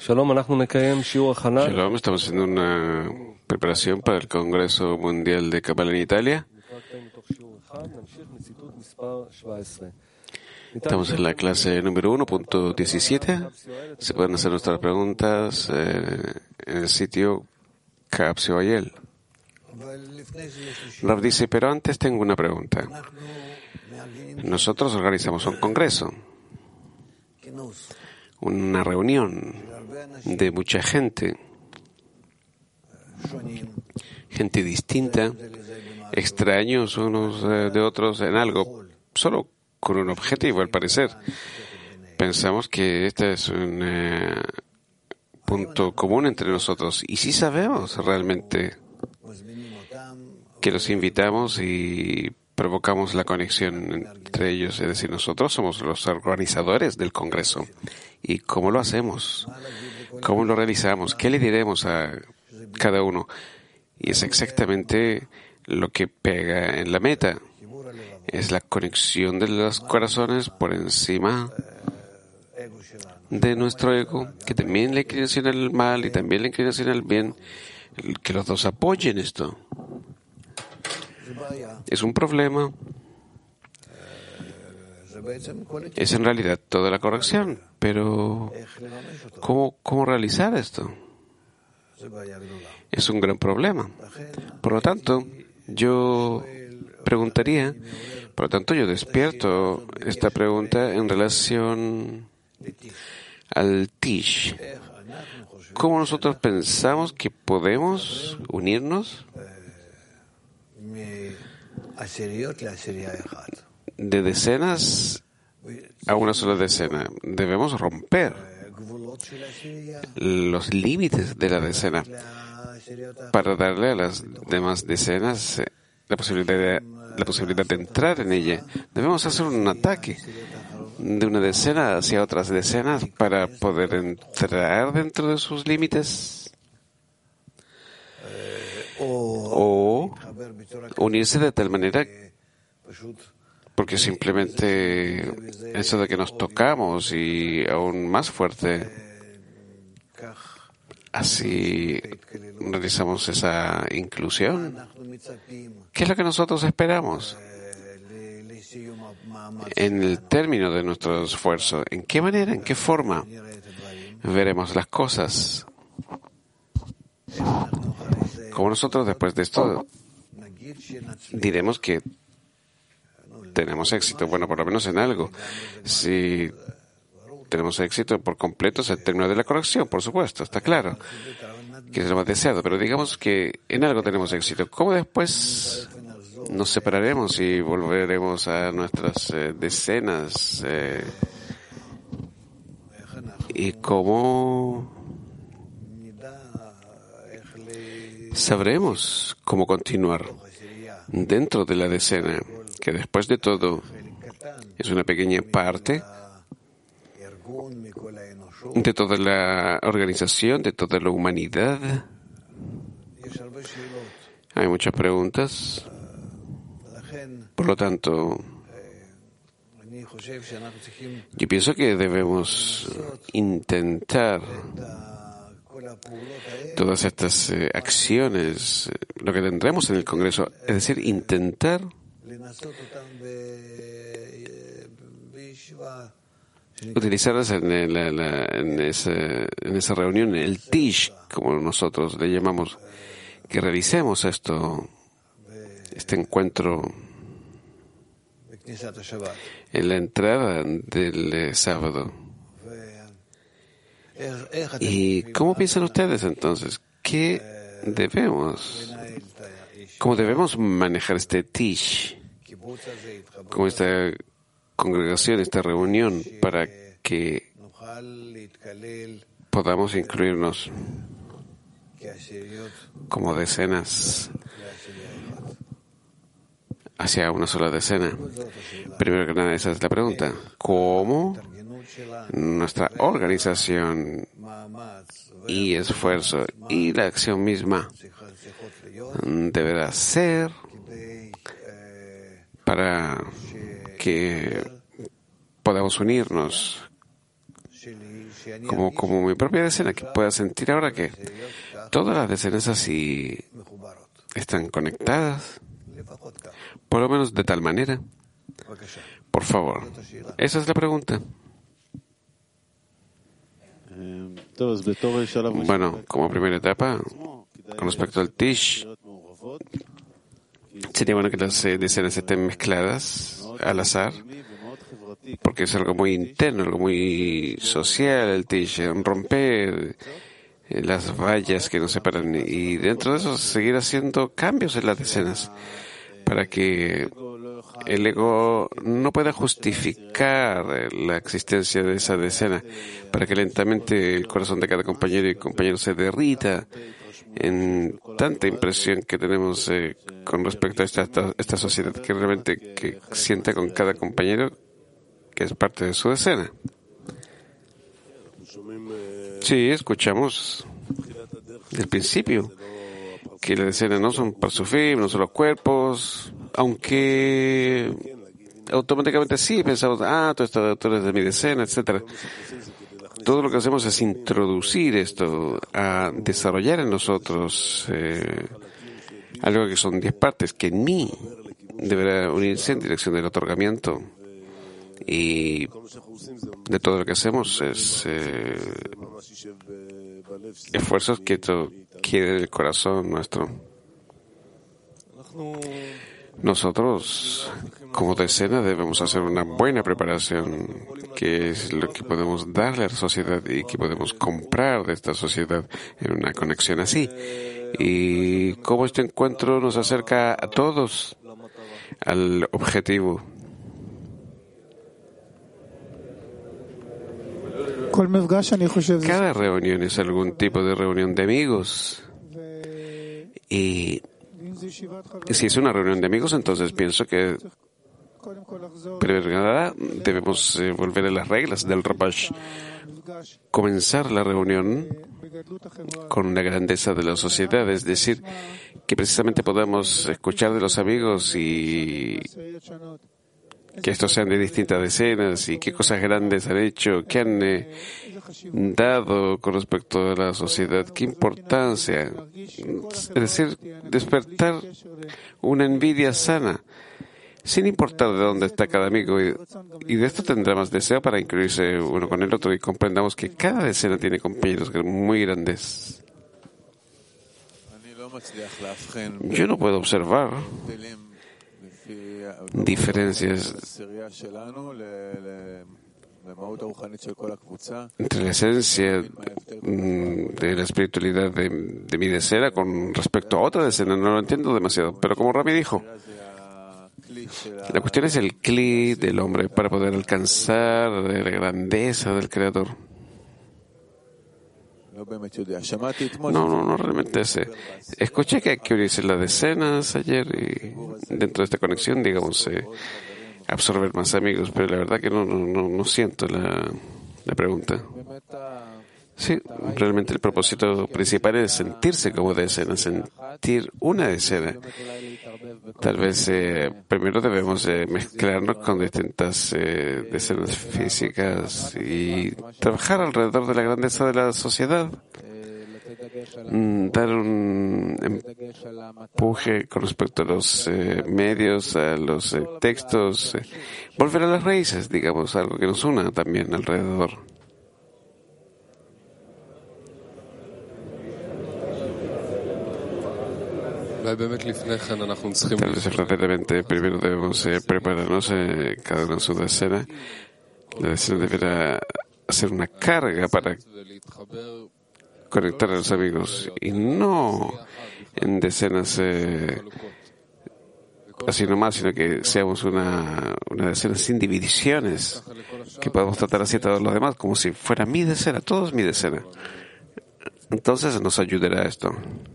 Shalom, estamos haciendo una preparación para el Congreso Mundial de Kabbalah en Italia. Estamos en la clase número 1.17. Se pueden hacer nuestras preguntas en el sitio Capsioayel. Rav dice, pero antes tengo una pregunta. Nosotros organizamos un congreso, una reunión de mucha gente distinta, extraños unos de otros en algo, solo con un objetivo, al parecer. Pensamos que este es un punto común entre nosotros. Y sí sabemos realmente que los invitamos y provocamos la conexión entre ellos. Es decir, nosotros somos los organizadores del Congreso. ¿Y cómo lo hacemos? ¿Cómo lo realizamos? ¿Qué le diremos a cada uno? Y es exactamente lo que pega en la meta. Es la conexión de los corazones por encima de nuestro ego, que también la inclinación al mal y también la inclinación al bien, que los dos apoyen esto. Es un problema. Es en realidad toda la corrección, pero ¿cómo realizar esto? Es un gran problema. Por lo tanto, yo despierto esta pregunta en relación al Tish. ¿Cómo nosotros pensamos que podemos unirnos de decenas a una sola decena? Debemos romper los límites de la decena para darle a las demás decenas la posibilidad de entrar en ella. Debemos hacer un ataque de una decena hacia otras decenas para poder entrar dentro de sus límites, o unirse de tal manera, porque simplemente eso de que nos tocamos y aún más fuerte, así realizamos esa inclusión. ¿Qué es lo que nosotros esperamos en el término de nuestro esfuerzo? ¿En qué manera, en qué forma veremos las cosas? ¿Cómo nosotros después de esto diremos que tenemos éxito? Bueno, por lo menos en algo. Si tenemos éxito por completo es el término de la corrección, por supuesto, está claro, que es lo más deseado, pero digamos que en algo tenemos éxito. ¿Cómo después nos separaremos y volveremos a nuestras decenas? ¿Y cómo sabremos cómo continuar dentro de la decena, que después de todo es una pequeña parte de toda la organización, de toda la humanidad? Hay muchas preguntas. Por lo tanto, yo pienso que debemos intentar todas estas acciones, lo que tendremos en el Congreso, es decir, intentar utilizarlas en esa reunión, el Tish, como nosotros le llamamos, que realicemos este encuentro en la entrada del sábado. ¿Y cómo piensan ustedes entonces? ¿Cómo debemos manejar este Tish, como esta congregación, esta reunión, para que podamos incluirnos como decenas hacia una sola decena? Primero que nada, esa es la pregunta. ¿Cómo nuestra organización y esfuerzo y la acción misma deberá ser para que podamos unirnos como mi propia decena, que pueda sentir ahora que todas las decenas así están conectadas, por lo menos de tal manera. Por favor, esa es la pregunta. Bueno, como primera etapa, con respecto al Tish, sería bueno que las decenas estén mezcladas al azar, porque es algo muy interno, algo muy social, el Tish, romper las vallas que nos separan y dentro de eso seguir haciendo cambios en las decenas para que el ego no pueda justificar la existencia de esa decena, para que lentamente el corazón de cada compañero y compañero se derrita en tanta impresión que tenemos con respecto a esta sociedad, que realmente que sienta con cada compañero que es parte de su decena. Sí, escuchamos del principio que la decena no son parsufim, no son los cuerpos, aunque automáticamente sí pensamos, tú eres de mi decena, etcétera. Todo lo que hacemos es introducir esto, a desarrollar en nosotros algo que son 10 partes, que en mí deberá unirse en dirección del otorgamiento. Y de todo lo que hacemos es esfuerzos que quiere el corazón nuestro. Nosotros, como decena, debemos hacer una buena preparación, que es lo que podemos darle a la sociedad y que podemos comprar de esta sociedad en una conexión así. Y cómo este encuentro nos acerca a todos al objetivo. Cada reunión es algún tipo de reunión de amigos. Y si es una reunión de amigos, entonces pienso que primero que nada debemos volver a las reglas del Rabash. Comenzar la reunión con la grandeza de la sociedad, es decir, que precisamente podamos escuchar de los amigos y que estos sean de distintas decenas y qué cosas grandes han hecho, qué han dado con respecto a la sociedad, qué importancia. Es decir, despertar una envidia sana, sin importar de dónde está cada amigo, y de esto tendrá más deseo para incluirse uno con el otro y comprendamos que cada decena tiene compañeros muy grandes. Yo no puedo observar diferencias entre la esencia de la espiritualidad de mi decena con respecto a otra decena. No lo entiendo demasiado, pero como Rami dijo, la cuestión es el cli del hombre para poder alcanzar la grandeza del Creador. No realmente sé. Escuché que hay que unirse las decenas ayer y dentro de esta conexión, digamos, absorber más amigos, pero la verdad que no siento la pregunta. Sí, realmente el propósito principal es sentirse como decena, sentir una decena. Tal vez primero debemos mezclarnos con distintas decenas físicas y trabajar alrededor de la grandeza de la sociedad. Dar un empuje con respecto a los medios, a los textos, volver a las raíces, digamos, algo que nos una también alrededor. Tal vez rápidamente primero debemos prepararnos cada uno en su decena. La decena deberá hacer una carga para conectar a los amigos y no en decenas así nomás, sino que seamos una decena sin divisiones, que podamos tratar así a todos los demás como si fuera mi decena, todos mi decena. Entonces nos ayudará esto.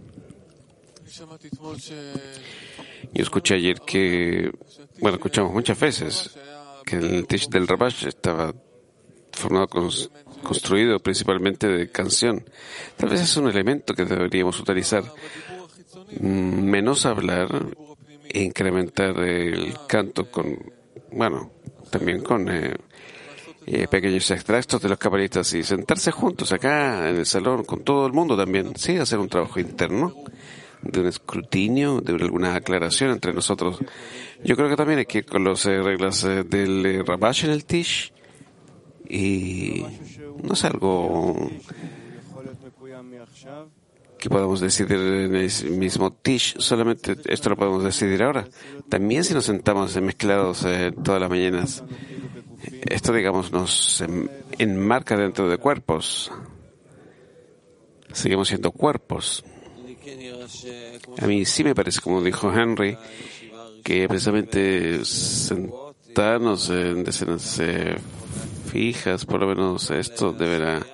Yo escuché ayer escuchamos muchas veces que el Tish del Rabash estaba construido principalmente de canción. Tal vez es un elemento que deberíamos utilizar. Menos hablar e incrementar el canto también con pequeños extractos de los cabalistas y sentarse juntos acá en el salón con todo el mundo también. Sí, hacer un trabajo interno de un escrutinio, de alguna aclaración entre nosotros. Yo creo que también hay que ir con las reglas del Rabash en el Tish, y no es algo que podamos decidir en el mismo Tish, solamente esto lo podemos decidir ahora. También si nos sentamos mezclados todas las mañanas, esto, digamos, nos enmarca dentro de cuerpos. Seguimos siendo cuerpos. A mí sí me parece, como dijo Henry, que precisamente sentarnos en decenas fijas, por lo menos esto deberá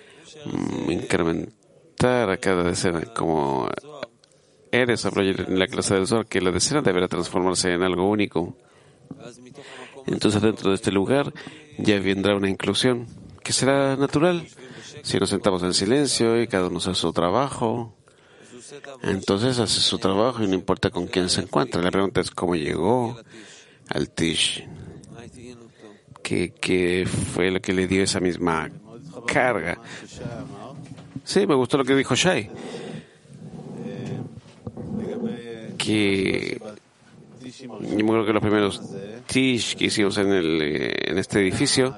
incrementar a cada decena, como eres en la clase del sol, que la decena deberá transformarse en algo único. Entonces, dentro de este lugar ya vendrá una inclusión que será natural. Si nos sentamos en silencio y cada uno hace su trabajo, entonces hace su trabajo y no importa con quién se encuentra. La pregunta es cómo llegó al Tish. ¿Qué fue lo que le dio esa misma carga? Sí, me gustó lo que dijo Shai. Que yo me acuerdo que los primeros Tish que hicimos en este edificio,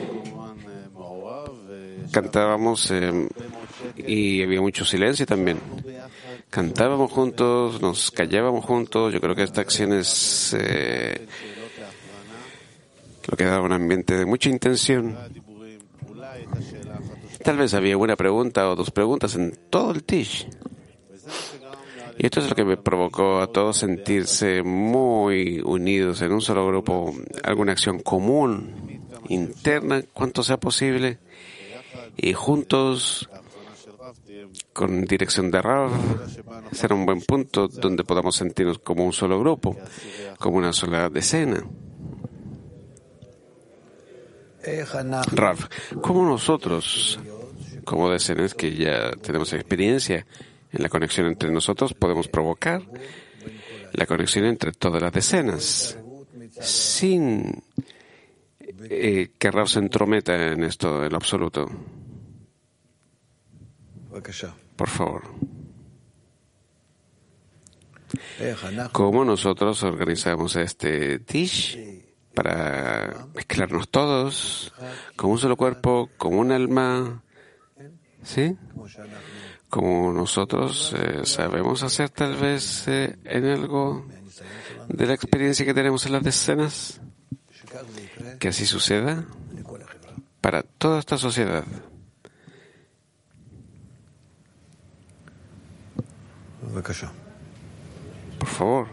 cantábamos y había mucho silencio también. Cantábamos juntos, nos callábamos juntos. Yo creo que esta acción es lo que daba un ambiente de mucha intención. Tal vez había una pregunta o dos preguntas en todo el Tish. Y esto es lo que me provocó a todos sentirse muy unidos en un solo grupo, alguna acción común, interna, cuanto sea posible, y juntos, con dirección de Rav, será un buen punto donde podamos sentirnos como un solo grupo, como una sola decena. Rav, como nosotros, como decenas que ya tenemos experiencia en la conexión entre nosotros, podemos provocar la conexión entre todas las decenas, sin que Rav se entrometa en esto en lo absoluto. Por favor. ¿Cómo nosotros organizamos este Tish para mezclarnos todos como un solo cuerpo, como un alma? ¿Sí? Como nosotros sabemos hacer tal vez en algo de la experiencia que tenemos en las decenas, que así suceda para toda esta sociedad. Por favor.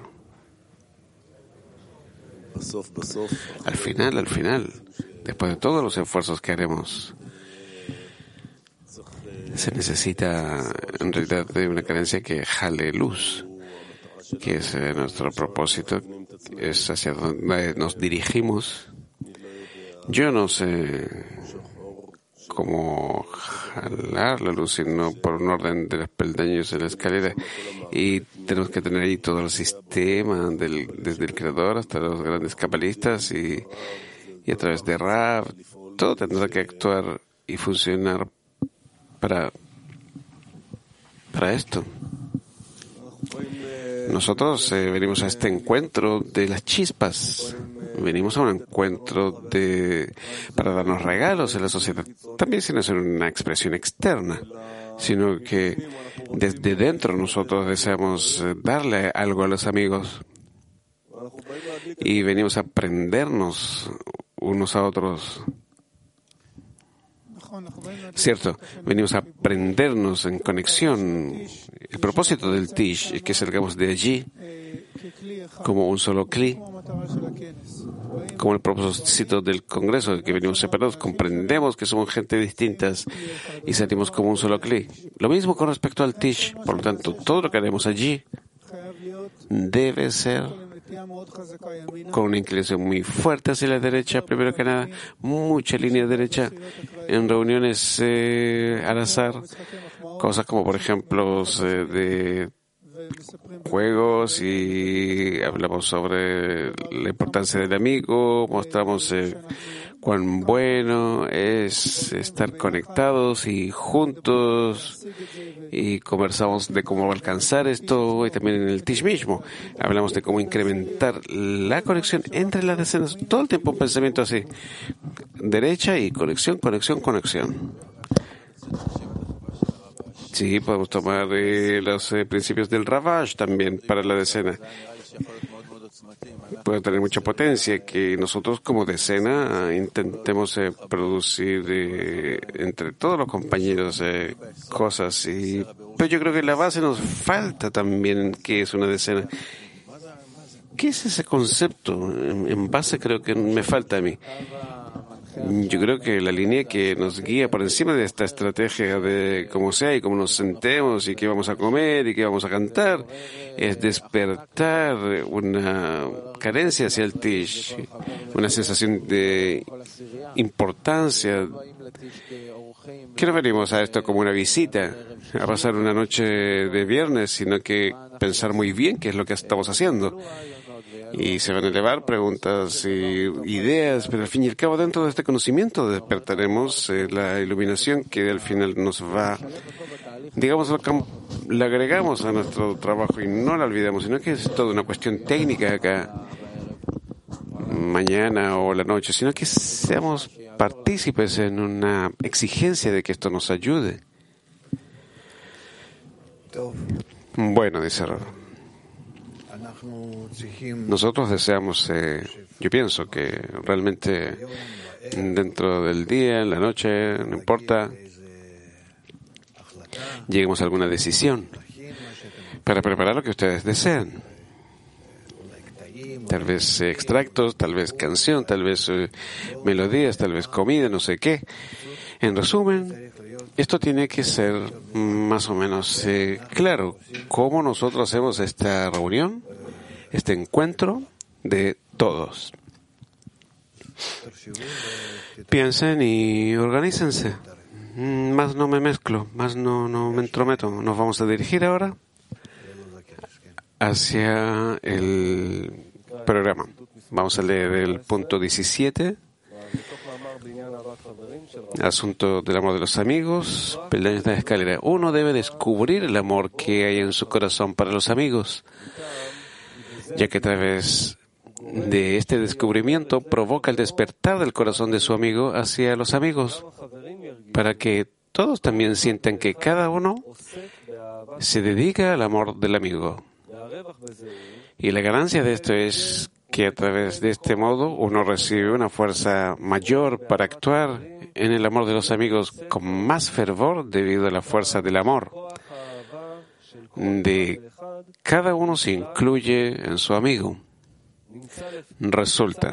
Al final, después de todos los esfuerzos que haremos, se necesita en realidad de una carencia que jale luz, que es nuestro propósito, es hacia donde nos dirigimos. Yo no sé cómo jalar la luz, sino por un orden de los peldaños en la escalera, y tenemos que tener ahí todo el sistema, desde el creador hasta los grandes cabalistas y a través de Rav, todo tendrá que actuar y funcionar para esto. Nosotros venimos a este encuentro de las chispas. Venimos a un encuentro para darnos regalos en la sociedad. También sin hacer una expresión externa, sino que desde dentro nosotros deseamos darle algo a los amigos. Y venimos a aprendernos unos a otros. Cierto, venimos a aprendernos en conexión. El propósito del Tish es que salgamos de allí como un solo cli, como el propósito del Congreso, que venimos separados, comprendemos que somos gente distintas y salimos como un solo cli. Lo mismo con respecto al Tish. Por lo tanto, todo lo que haremos allí debe ser con una inclinación muy fuerte hacia la derecha, primero que nada, mucha línea derecha en reuniones al azar, cosas como por ejemplo de juegos, y hablamos sobre la importancia del amigo, mostramos cuán bueno es estar conectados y juntos, y conversamos de cómo alcanzar esto, y también en el Tish mismo hablamos de cómo incrementar la conexión entre las decenas, todo el tiempo un pensamiento así, derecha y conexión, conexión, conexión. Sí, podemos tomar los principios del Ravash también para la decena. Puede tener mucha potencia que nosotros como decena intentemos producir entre todos los compañeros cosas. Pero yo creo que en la base nos falta también que es una decena. ¿Qué es ese concepto? En base creo que me falta a mí. Yo creo que la línea que nos guía por encima de esta estrategia de cómo sea y cómo nos sentemos y qué vamos a comer y qué vamos a cantar es despertar una carencia hacia el Tish, una sensación de importancia. Que no venimos a esto como una visita, a pasar una noche de viernes, sino que pensar muy bien qué es lo que estamos haciendo. Y se van a elevar preguntas y ideas, pero al fin y al cabo dentro de este conocimiento despertaremos la iluminación que al final nos va, digamos, la agregamos a nuestro trabajo y no la olvidemos, sino que es toda una cuestión técnica acá, mañana o la noche, sino que seamos partícipes en una exigencia de que esto nos ayude. Bueno, dice Rav. Nosotros deseamos, yo pienso que realmente dentro del día, en la noche, no importa, lleguemos a alguna decisión para preparar lo que ustedes desean. Tal vez extractos, tal vez canción, tal vez melodías, tal vez comida, no sé qué. En resumen, esto tiene que ser más o menos claro. ¿Cómo nosotros hacemos esta reunión, este encuentro de todos? Piensen y organícense. Más no me mezclo, más no me entrometo. Nos vamos a dirigir ahora hacia el programa. Vamos a leer el punto 17. Asunto del amor de los amigos, peldaños de la escalera. Uno debe descubrir el amor que hay en su corazón para los amigos, ya que a través de este descubrimiento provoca el despertar del corazón de su amigo hacia los amigos, para que todos también sientan que cada uno se dedica al amor del amigo. Y la ganancia de esto es que a través de este modo uno recibe una fuerza mayor para actuar en el amor de los amigos con más fervor debido a la fuerza del amor. De cada uno se incluye en su amigo. Resulta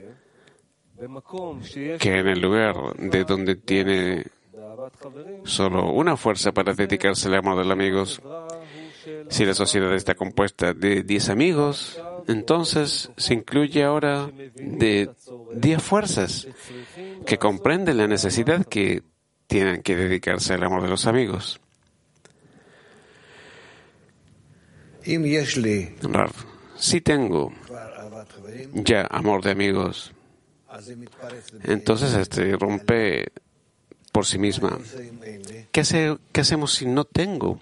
que en el lugar de donde tiene solo una fuerza para dedicarse al amor de los amigos, si la sociedad está compuesta de 10 amigos, entonces se incluye ahora de 10 fuerzas que comprenden la necesidad que tienen que dedicarse al amor de los amigos. Rav, si tengo ya amor de amigos, entonces rompe por sí misma. ¿Qué hacemos si no tengo?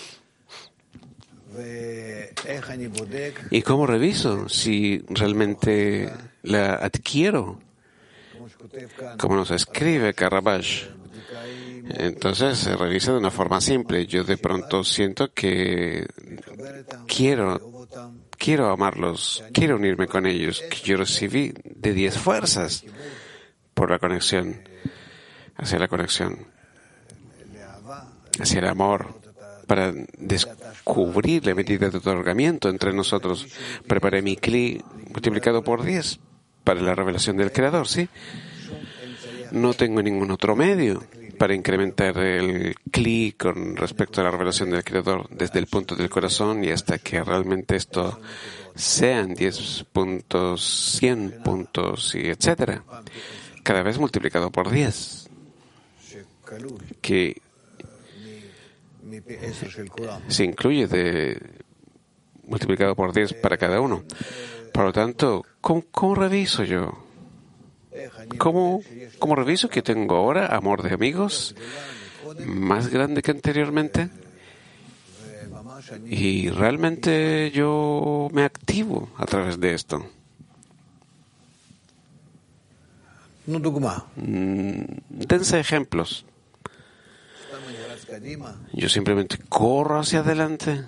¿Y cómo reviso si realmente la adquiero? Como nos escribe Karabash. Entonces se revisa de una forma simple. Yo de pronto siento que quiero amarlos, quiero unirme con ellos, que yo recibí de 10 fuerzas por la conexión, hacia el amor, para descubrir la medida de otorgamiento entre nosotros. Preparé mi Kli multiplicado por 10 para la revelación del Creador, ¿sí? No tengo ningún otro medio para incrementar el Kli con respecto a la revelación del Creador desde el punto del corazón y hasta que realmente esto sean 10 puntos, 100 puntos y etcétera. Cada vez multiplicado por 10. Que se incluye multiplicado por 10 para cada uno. Por lo tanto, ¿cómo reviso yo ¿Cómo reviso que tengo ahora amor de amigos más grande que anteriormente? Y realmente yo me activo a través de esto. Dense ejemplos. Yo simplemente corro hacia adelante.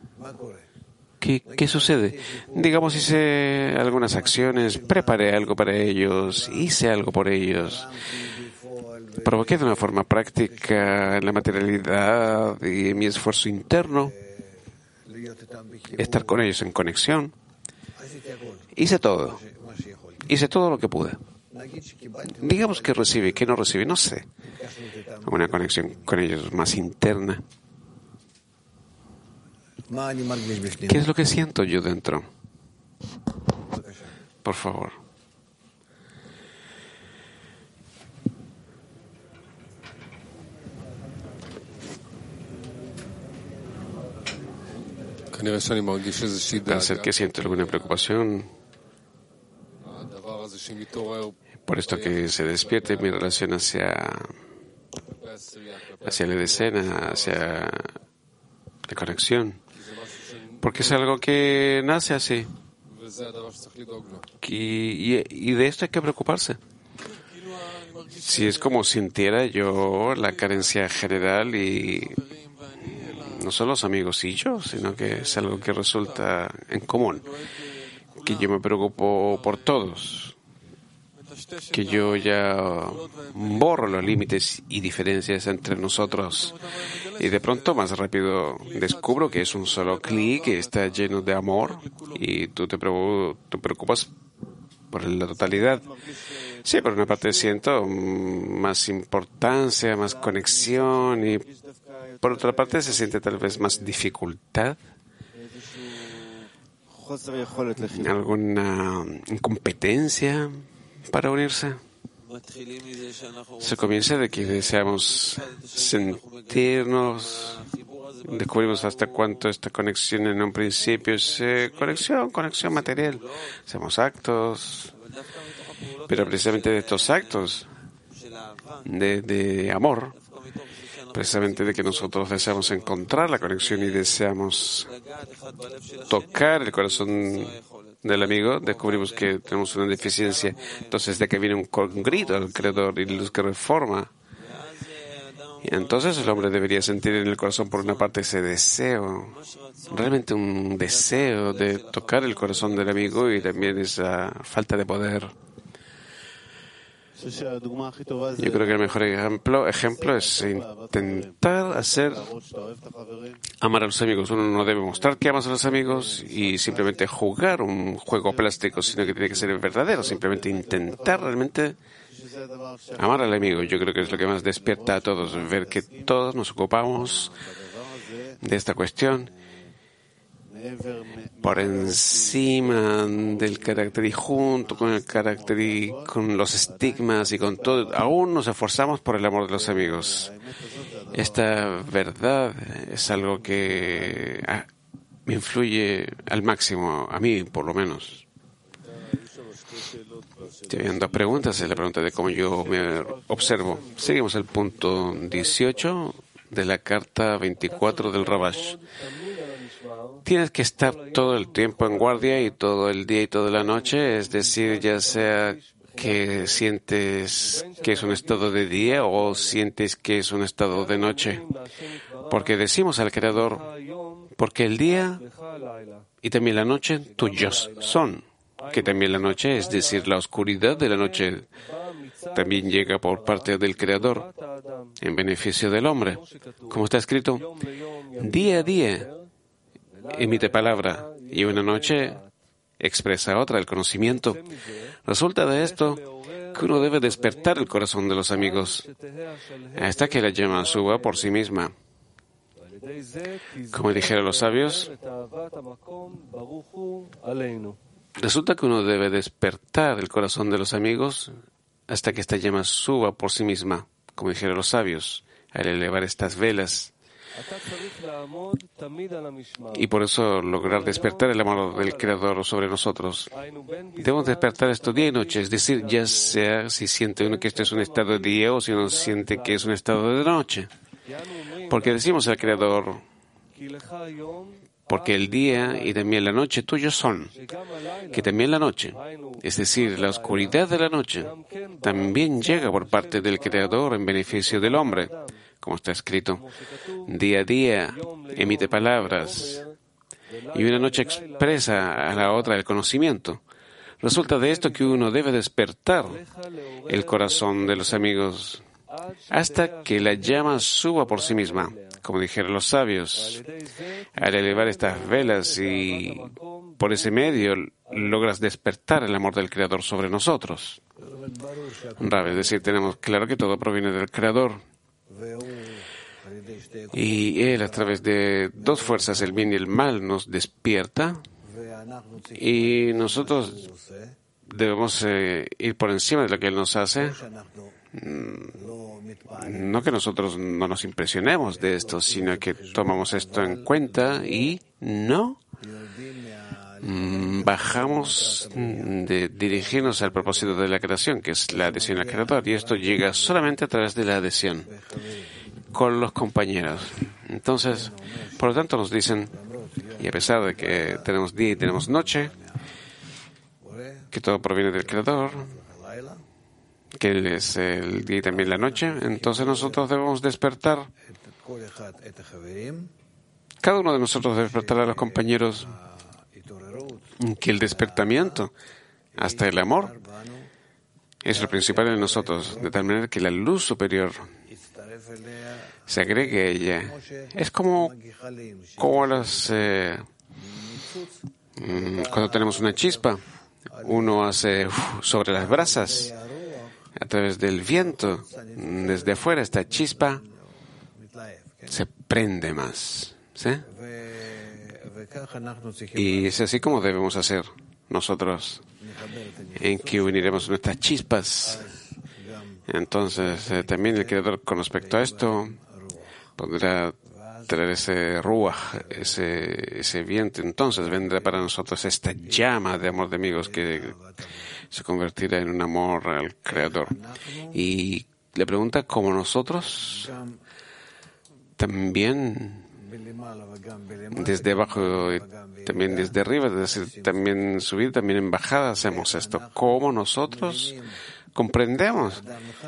¿Qué sucede? Digamos, hice algunas acciones, preparé algo para ellos, hice algo por ellos, provoqué de una forma práctica en la materialidad y en mi esfuerzo interno, estar con ellos en conexión. Hice todo lo que pude. Digamos que recibí, que no recibí, no sé. Una conexión con ellos más interna. ¿Qué es lo que siento yo dentro? Por favor. Parece que siento alguna preocupación por esto que se despierte mi relación hacia la decena, hacia la conexión. Porque es algo que nace así. Y de esto hay que preocuparse. Si es como sintiera yo la carencia general y no solo los amigos y yo, sino que es algo que resulta en común. Que yo me preocupo por todos. Que yo ya borro los límites y diferencias entre nosotros. Y de pronto, más rápido, descubro que es un solo clic que está lleno de amor y tú te preocupas por la totalidad. Sí, por una parte siento más importancia, más conexión y por otra parte se siente tal vez más dificultad, alguna incompetencia para unirse. Se comienza de que deseamos sentirnos, descubrimos hasta cuánto esta conexión en un principio es conexión material. Hacemos actos, pero precisamente de estos actos de amor, precisamente de que nosotros deseamos encontrar la conexión y deseamos tocar el corazón del amigo, descubrimos que tenemos una deficiencia. Entonces, de que viene un grito al Creador y luz que reforma. Y entonces el hombre debería sentir en el corazón, por una parte, ese deseo, realmente un deseo de tocar el corazón del amigo y también esa falta de poder. Yo creo que el mejor ejemplo es intentar amar a los amigos. Uno no debe mostrar que amas a los amigos y simplemente jugar un juego plástico, sino que tiene que ser verdadero, simplemente intentar realmente amar al amigo. Yo creo que es lo que más despierta a todos, ver que todos nos ocupamos de esta cuestión por encima del carácter y junto con el carácter y con los estigmas y con todo, aún nos esforzamos por el amor de los amigos. Esta verdad es algo que me influye al máximo, a mí por lo menos. Te habían dos preguntas, es la pregunta de cómo yo me observo. Seguimos el punto 18 de la carta 24 del Rabash. Tienes que estar todo el tiempo en guardia y todo el día y toda la noche, es decir, ya sea que sientes que es un estado de día o sientes que es un estado de noche. Porque decimos al Creador, porque el día y también la noche tuyos son, que también la noche, es decir, la oscuridad de la noche, también llega por parte del Creador en beneficio del hombre. Como está escrito, día a día emite palabra y una noche expresa otra, el conocimiento. Resulta de esto que uno debe despertar el corazón de los amigos hasta que la llama suba por sí misma. Como dijeron los sabios, resulta que uno debe despertar el corazón de los amigos hasta que esta llama suba por sí misma, como dijeron los sabios, al elevar estas velas. Y por eso lograr despertar el amor del Creador sobre nosotros. Debemos despertar esto día y noche, es decir, ya sea si siente uno que esto es un estado de día o si uno siente que es un estado de noche. Porque decimos al Creador, porque el día y también la noche tuyos son, que también la noche, es decir, la oscuridad de la noche, también llega por parte del Creador en beneficio del hombre, como está escrito. Día a día emite palabras y una noche expresa a la otra el conocimiento. Resulta de esto que uno debe despertar el corazón de los amigos hasta que la llama suba por sí misma, como dijeron los sabios, al elevar estas velas y por ese medio logras despertar el amor del Creador sobre nosotros. Rab, es decir, tenemos claro que todo proviene del Creador. Y Él, a través de dos fuerzas, el bien y el mal, nos despierta y nosotros debemos ir por encima de lo que Él nos hace. No que nosotros no nos impresionemos de esto, sino que tomamos esto en cuenta y no bajamos de dirigirnos al propósito de la creación, que es la adhesión al Creador, y esto llega solamente a través de la adhesión con los compañeros. Entonces, por lo tanto nos dicen, y a pesar de que tenemos día y tenemos noche, que todo proviene del Creador, que Él es el día y también la noche, entonces nosotros debemos despertar. Cada uno de nosotros debe despertar a los compañeros que el despertamiento, hasta el amor, es lo principal en nosotros, de tal manera que la luz superior se agregue a ella. Es como cuando tenemos una chispa, uno hace sobre las brasas, a través del viento, desde afuera, esta chispa se prende más, ¿sí? Y es así como debemos hacer nosotros, en que uniremos nuestras chispas. Entonces, también el Creador, con respecto a esto, podrá traer ese ruaj, ese viento. Entonces vendrá para nosotros esta llama de amor de amigos que se convertirá en un amor al Creador. Y le pregunta, ¿cómo nosotros también desde abajo y también desde arriba, es decir, también subir, también en bajada hacemos esto? ¿Cómo nosotros comprendemos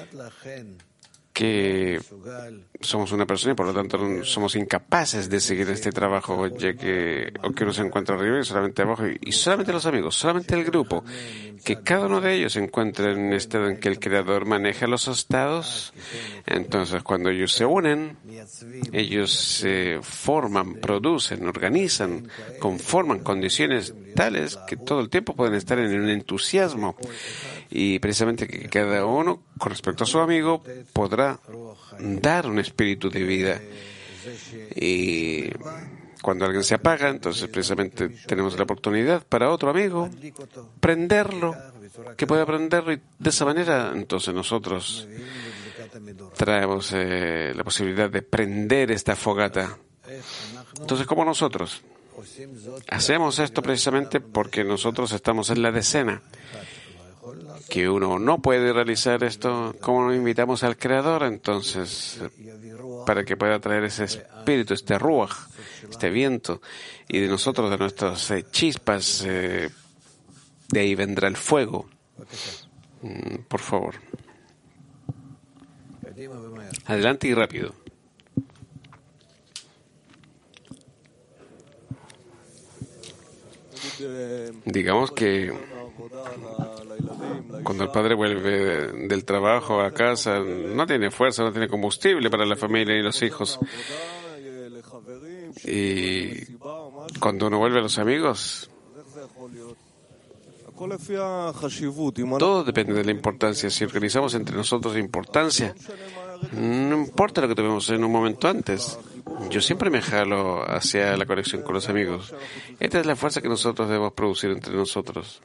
que somos una persona y por lo tanto somos incapaces de seguir este trabajo, ya que aunque uno se encuentra arriba y solamente abajo, y solamente los amigos, solamente el grupo, que cada uno de ellos se encuentra en un estado en que el Creador maneja los estados. Entonces, cuando ellos se unen, ellos se forman, producen, organizan, conforman condiciones tales que todo el tiempo pueden estar en un entusiasmo. Y precisamente que cada uno, con respecto a su amigo, podrá dar un espíritu de vida. Y cuando alguien se apaga, entonces precisamente tenemos la oportunidad para otro amigo prenderlo, que pueda prenderlo, y de esa manera entonces nosotros traemos la posibilidad de prender esta fogata. Entonces, ¿cómo nosotros hacemos esto? Precisamente porque nosotros estamos en la decena, que uno no puede realizar esto. ¿Cómo nos invitamos al Creador? Entonces, para que pueda traer ese espíritu, este ruaj, este viento, y de nosotros, de nuestras chispas, de ahí vendrá el fuego. Por favor. Adelante y rápido. Digamos que cuando el padre vuelve del trabajo a casa, no tiene fuerza, no tiene combustible para la familia y los hijos. Y cuando uno vuelve a los amigos, todo depende de la importancia. Si organizamos entre nosotros la importancia, no importa lo que tuvimos en un momento antes. Yo siempre me jalo hacia la conexión con los amigos. Esta es la fuerza que nosotros debemos producir entre nosotros.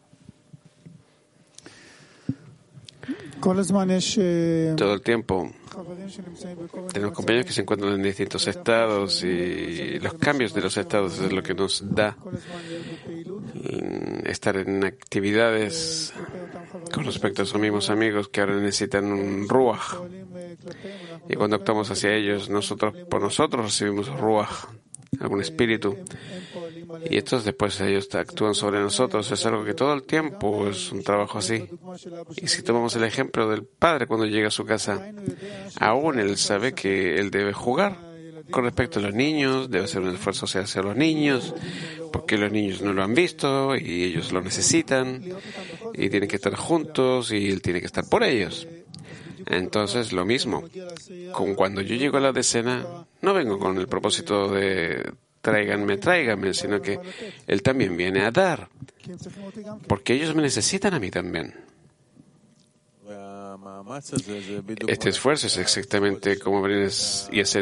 Todo el tiempo Tenemos compañeros que se encuentran en distintos estados y los cambios de los estados es lo que nos da estar en actividades con respecto a esos mismos amigos que ahora necesitan un ruach. Y cuando actuamos hacia ellos, por nosotros recibimos ruach, algún espíritu. Y estos después ellos actúan sobre nosotros. Es algo que todo el tiempo es un trabajo así. Y si tomamos el ejemplo del padre cuando llega a su casa, aún él sabe que él debe jugar. Con respecto a los niños, debe hacer un esfuerzo hacia los niños, porque los niños no lo han visto y ellos lo necesitan y tienen que estar juntos y él tiene que estar por ellos. Entonces, lo mismo. Como cuando yo llego a la decena, no vengo con el propósito de tráiganme, sino que él también viene a dar, porque ellos me necesitan a mí también. Este esfuerzo es exactamente como venir y hacer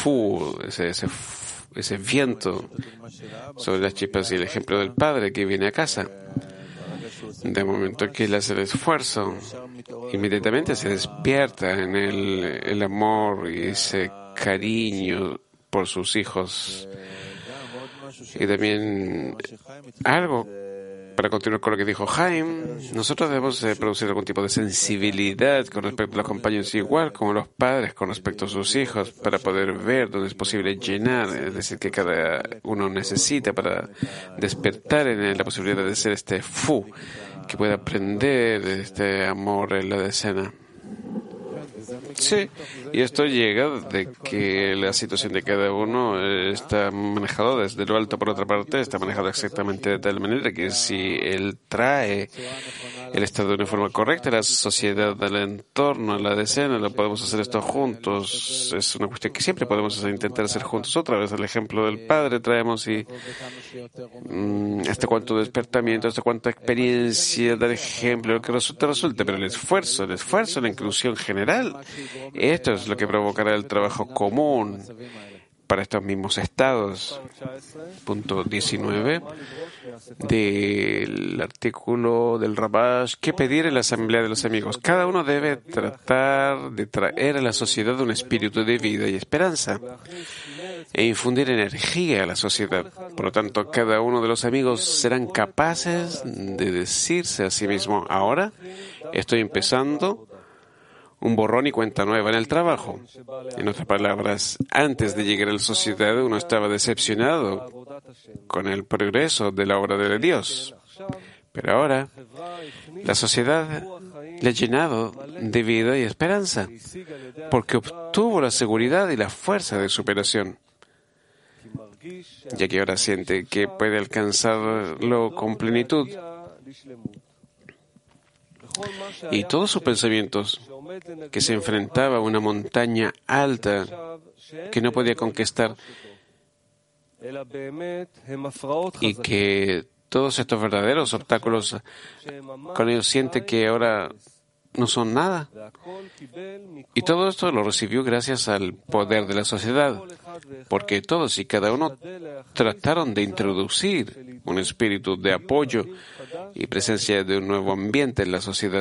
ese viento sobre las chispas y el ejemplo del padre que viene a casa. De momento que él hace el esfuerzo, inmediatamente se despierta en el amor y ese cariño por sus hijos. Y también algo, para continuar con lo que dijo Jaime, nosotros debemos producir algún tipo de sensibilidad con respecto a los compañeros, igual como los padres con respecto a sus hijos, para poder ver dónde es posible llenar, es decir, que cada uno necesita para despertar en él la posibilidad de ser este que pueda aprender este amor en la decena. Sí, y esto llega de que la situación de cada uno está manejado desde lo alto. Por otra parte, está manejado exactamente de tal manera que si él trae el estado de una forma correcta, la sociedad, el entorno, la decena, lo podemos hacer esto juntos. Es una cuestión que siempre podemos intentar hacer juntos. Otra vez el ejemplo del padre traemos y hasta cuánto despertamiento, hasta cuánta experiencia, dar ejemplo, lo que resulta, pero el esfuerzo, la inclusión general, esto es lo que provocará el trabajo común para estos mismos estados. Punto 19 del artículo del Rabash. ¿Qué pedir en la asamblea de los amigos? Cada uno debe tratar de traer a la sociedad un espíritu de vida y esperanza e infundir energía a la sociedad. Por lo tanto, cada uno de los amigos serán capaces de decirse a sí mismo: ahora estoy empezando un borrón y cuenta nueva en el trabajo. En otras palabras, antes de llegar a la sociedad, uno estaba decepcionado con el progreso de la obra de Dios. Pero ahora, la sociedad le ha llenado de vida y esperanza, porque obtuvo la seguridad y la fuerza de superación, ya que ahora siente que puede alcanzarlo con plenitud. Y todos sus pensamientos, que se enfrentaba a una montaña alta que no podía conquistar, y que todos estos verdaderos obstáculos, con ellos siente que ahora no son nada. Y todo esto lo recibió gracias al poder de la sociedad, porque todos y cada uno trataron de introducir un espíritu de apoyo y presencia de un nuevo ambiente en la sociedad.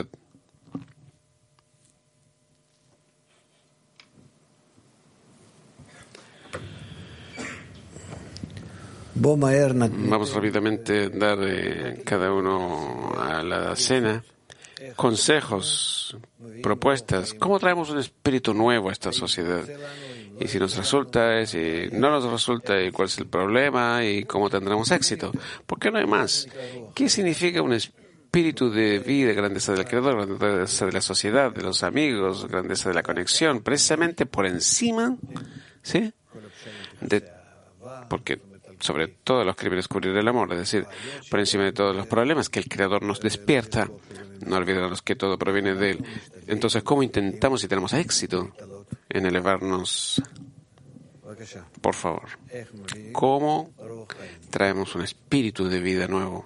Vamos rápidamente a dar cada uno a la cena consejos, propuestas. ¿Cómo traemos un espíritu nuevo a esta sociedad? Y si nos resulta, si no nos resulta, y cuál es el problema y cómo tendremos éxito. ¿Por qué no hay más? ¿Qué significa un espíritu de vida, grandeza del Creador, grandeza de la sociedad, de los amigos, grandeza de la conexión? Precisamente por encima, ¿sí? Porque sobre todos los crímenes cubrir el amor, es decir, por encima de todos los problemas que el Creador nos despierta, no olvidarnos que todo proviene de Él. Entonces, ¿cómo intentamos y tenemos éxito en elevarnos? Por favor, ¿cómo traemos un espíritu de vida nuevo?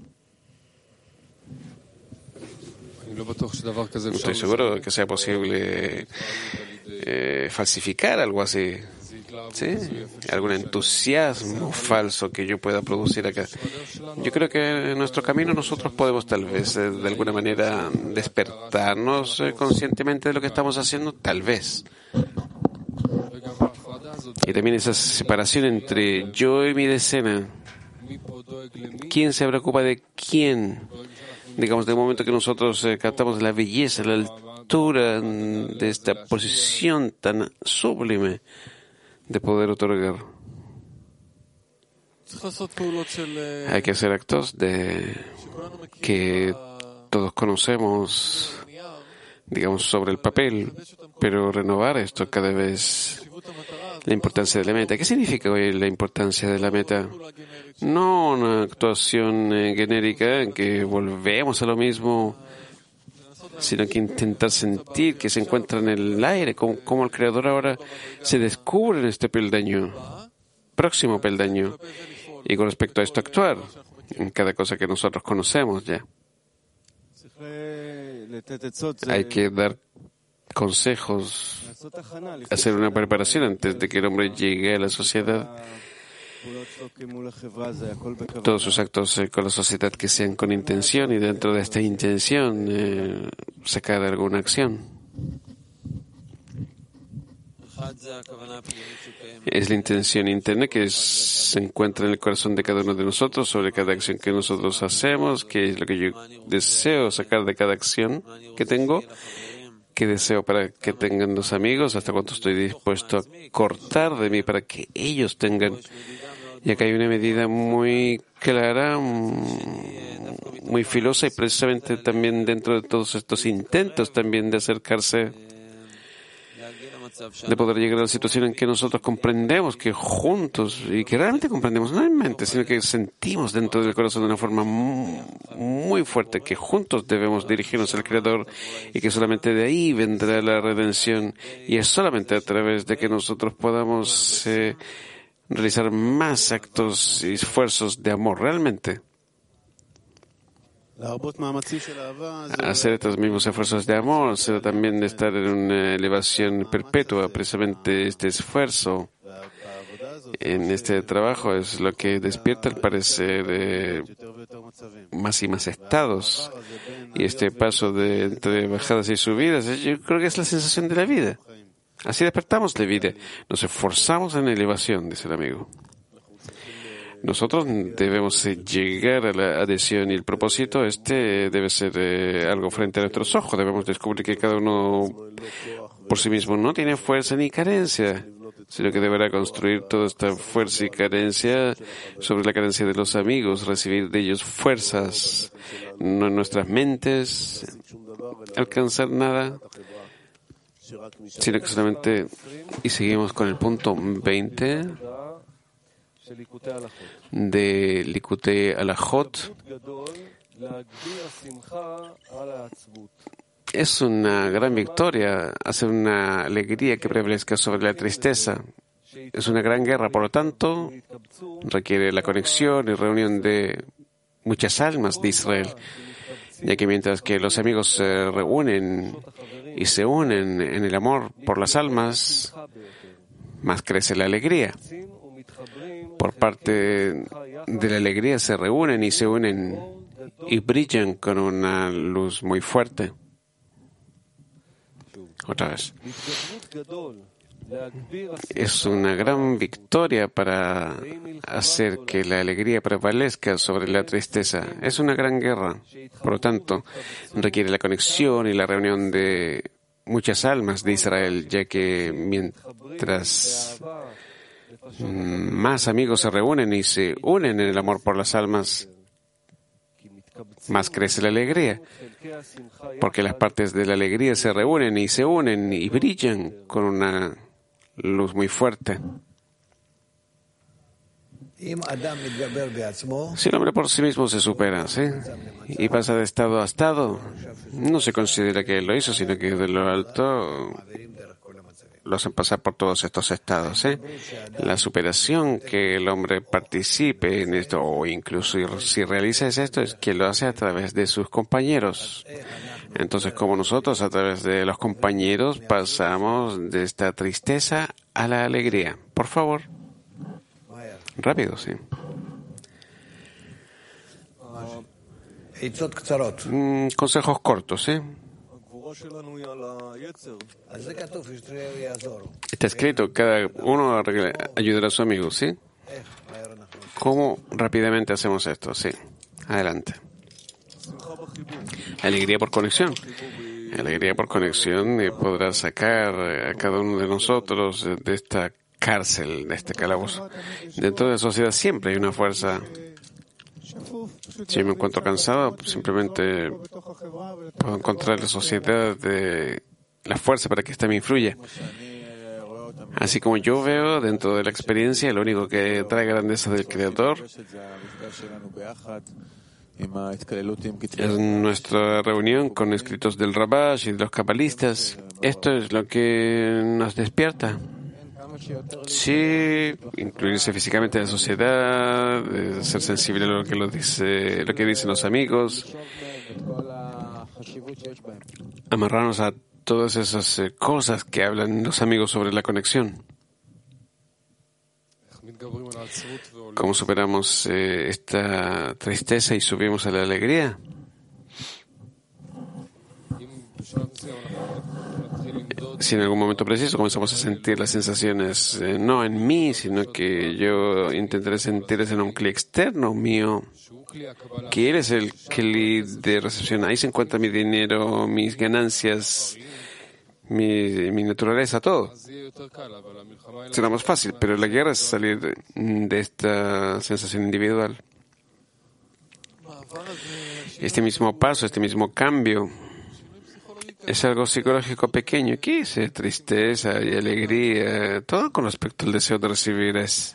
No estoy seguro de que sea posible falsificar algo así. ¿Sí? Algún entusiasmo falso que yo pueda producir acá. Yo creo que en nuestro camino nosotros podemos tal vez de alguna manera despertarnos conscientemente de lo que estamos haciendo, tal vez. Y también esa separación entre yo y mi decena. ¿Quién se preocupa de quién? Digamos, del momento que nosotros captamos la belleza, la altura de esta posición tan sublime de poder otorgar. Hay que hacer actos que todos conocemos, digamos, sobre el papel, pero renovar esto cada vez. La importancia de la meta. ¿Qué significa hoy la importancia de la meta? No una actuación genérica en que volvemos a lo mismo, sino que intentar sentir que se encuentra en el aire, como el Creador ahora se descubre en este peldaño, próximo peldaño, y con respecto a esto actuar en cada cosa que nosotros conocemos ya. Hay que dar consejos, hacer una preparación antes de que el hombre llegue a la sociedad. Todos sus actos con la sociedad que sean con intención y dentro de esta intención sacar alguna acción. Es la intención interna que se encuentra en el corazón de cada uno de nosotros sobre cada acción que nosotros hacemos, que es lo que yo deseo sacar de cada acción que tengo, que deseo para que tengan los amigos, hasta cuánto estoy dispuesto a cortar de mí para que ellos tengan. Y acá hay una medida muy clara, muy filosa y precisamente también dentro de todos estos intentos también de acercarse, de poder llegar a la situación en que nosotros comprendemos que juntos, y que realmente comprendemos, no en mente, sino que sentimos dentro del corazón de una forma muy fuerte que juntos debemos dirigirnos al Creador y que solamente de ahí vendrá la redención y es solamente a través de que nosotros podamos realizar más actos y esfuerzos de amor realmente. Hacer estos mismos esfuerzos de amor será también de estar en una elevación perpetua. Precisamente este esfuerzo en este trabajo es lo que despierta al parecer más y más estados. Y este paso de entre bajadas y subidas, yo creo que es la sensación de la vida. Así despertamos la vida. Nos esforzamos en elevación, dice el amigo. Nosotros debemos llegar a la adhesión y el propósito debe ser algo frente a nuestros ojos. Debemos descubrir que cada uno por sí mismo no tiene fuerza ni carencia, sino que deberá construir toda esta fuerza y carencia sobre la carencia de los amigos, recibir de ellos fuerzas, no en nuestras mentes, alcanzar nada, sino que solamente, y seguimos con el punto 20 de Likutei Halachot. Es una gran victoria hacer una alegría que prevalezca sobre la tristeza. Es una gran guerra, por lo tanto, requiere la conexión y reunión de muchas almas de Israel, ya que mientras que los amigos se reúnen y se unen en el amor por las almas, más crece la alegría. Por parte de la alegría se reúnen y se unen y brillan con una luz muy fuerte. Otra vez. Es una gran victoria para hacer que la alegría prevalezca sobre la tristeza. Es una gran guerra. Por lo tanto, requiere la conexión y la reunión de muchas almas de Israel, ya que mientras más amigos se reúnen y se unen en el amor por las almas, más crece la alegría, porque las partes de la alegría se reúnen y se unen y brillan con una luz muy fuerte. Si el hombre por sí mismo se supera, ¿sí?, y pasa de estado a estado, no se considera que él lo hizo, sino que de lo alto lo hacen pasar por todos estos estados. La superación que el hombre participe en esto, o incluso si realiza esto, es que lo hace a través de sus compañeros. Entonces, como nosotros a través de los compañeros pasamos de esta tristeza a la alegría. Por favor. Rápido, sí. Consejos cortos, ¿sí? Está escrito, cada uno ayudará a su amigo, ¿sí? ¿Cómo rápidamente hacemos esto? Sí. Adelante. Alegría por conexión. Alegría por conexión podrá sacar a cada uno de nosotros de esta cárcel, de este calabozo. Dentro de la sociedad siempre hay una fuerza. Si me encuentro cansado, simplemente puedo encontrar en la sociedad la fuerza para que ésta me influya. Así como yo veo dentro de la experiencia, lo único que trae grandeza del Creador es nuestra reunión con escritos del Rabash y de los cabalistas. Esto es lo que nos despierta. Sí, incluirse físicamente en la sociedad, ser sensible a lo que dicen los amigos, amarrarnos a todas esas cosas que hablan los amigos sobre la conexión. ¿Cómo superamos esta tristeza y subimos a la alegría? Si en algún momento preciso comenzamos a sentir las sensaciones, no en mí, sino que yo intentaré sentirlas en un clic externo mío, que él es el clic de recepción. Ahí se encuentra mi dinero, mis ganancias, mi naturaleza, todo. Será más fácil, pero la guerra es salir de esta sensación individual. Este mismo paso, este mismo cambio, es algo psicológico pequeño. ¿Qué es? Tristeza y alegría, todo con respecto al deseo de recibir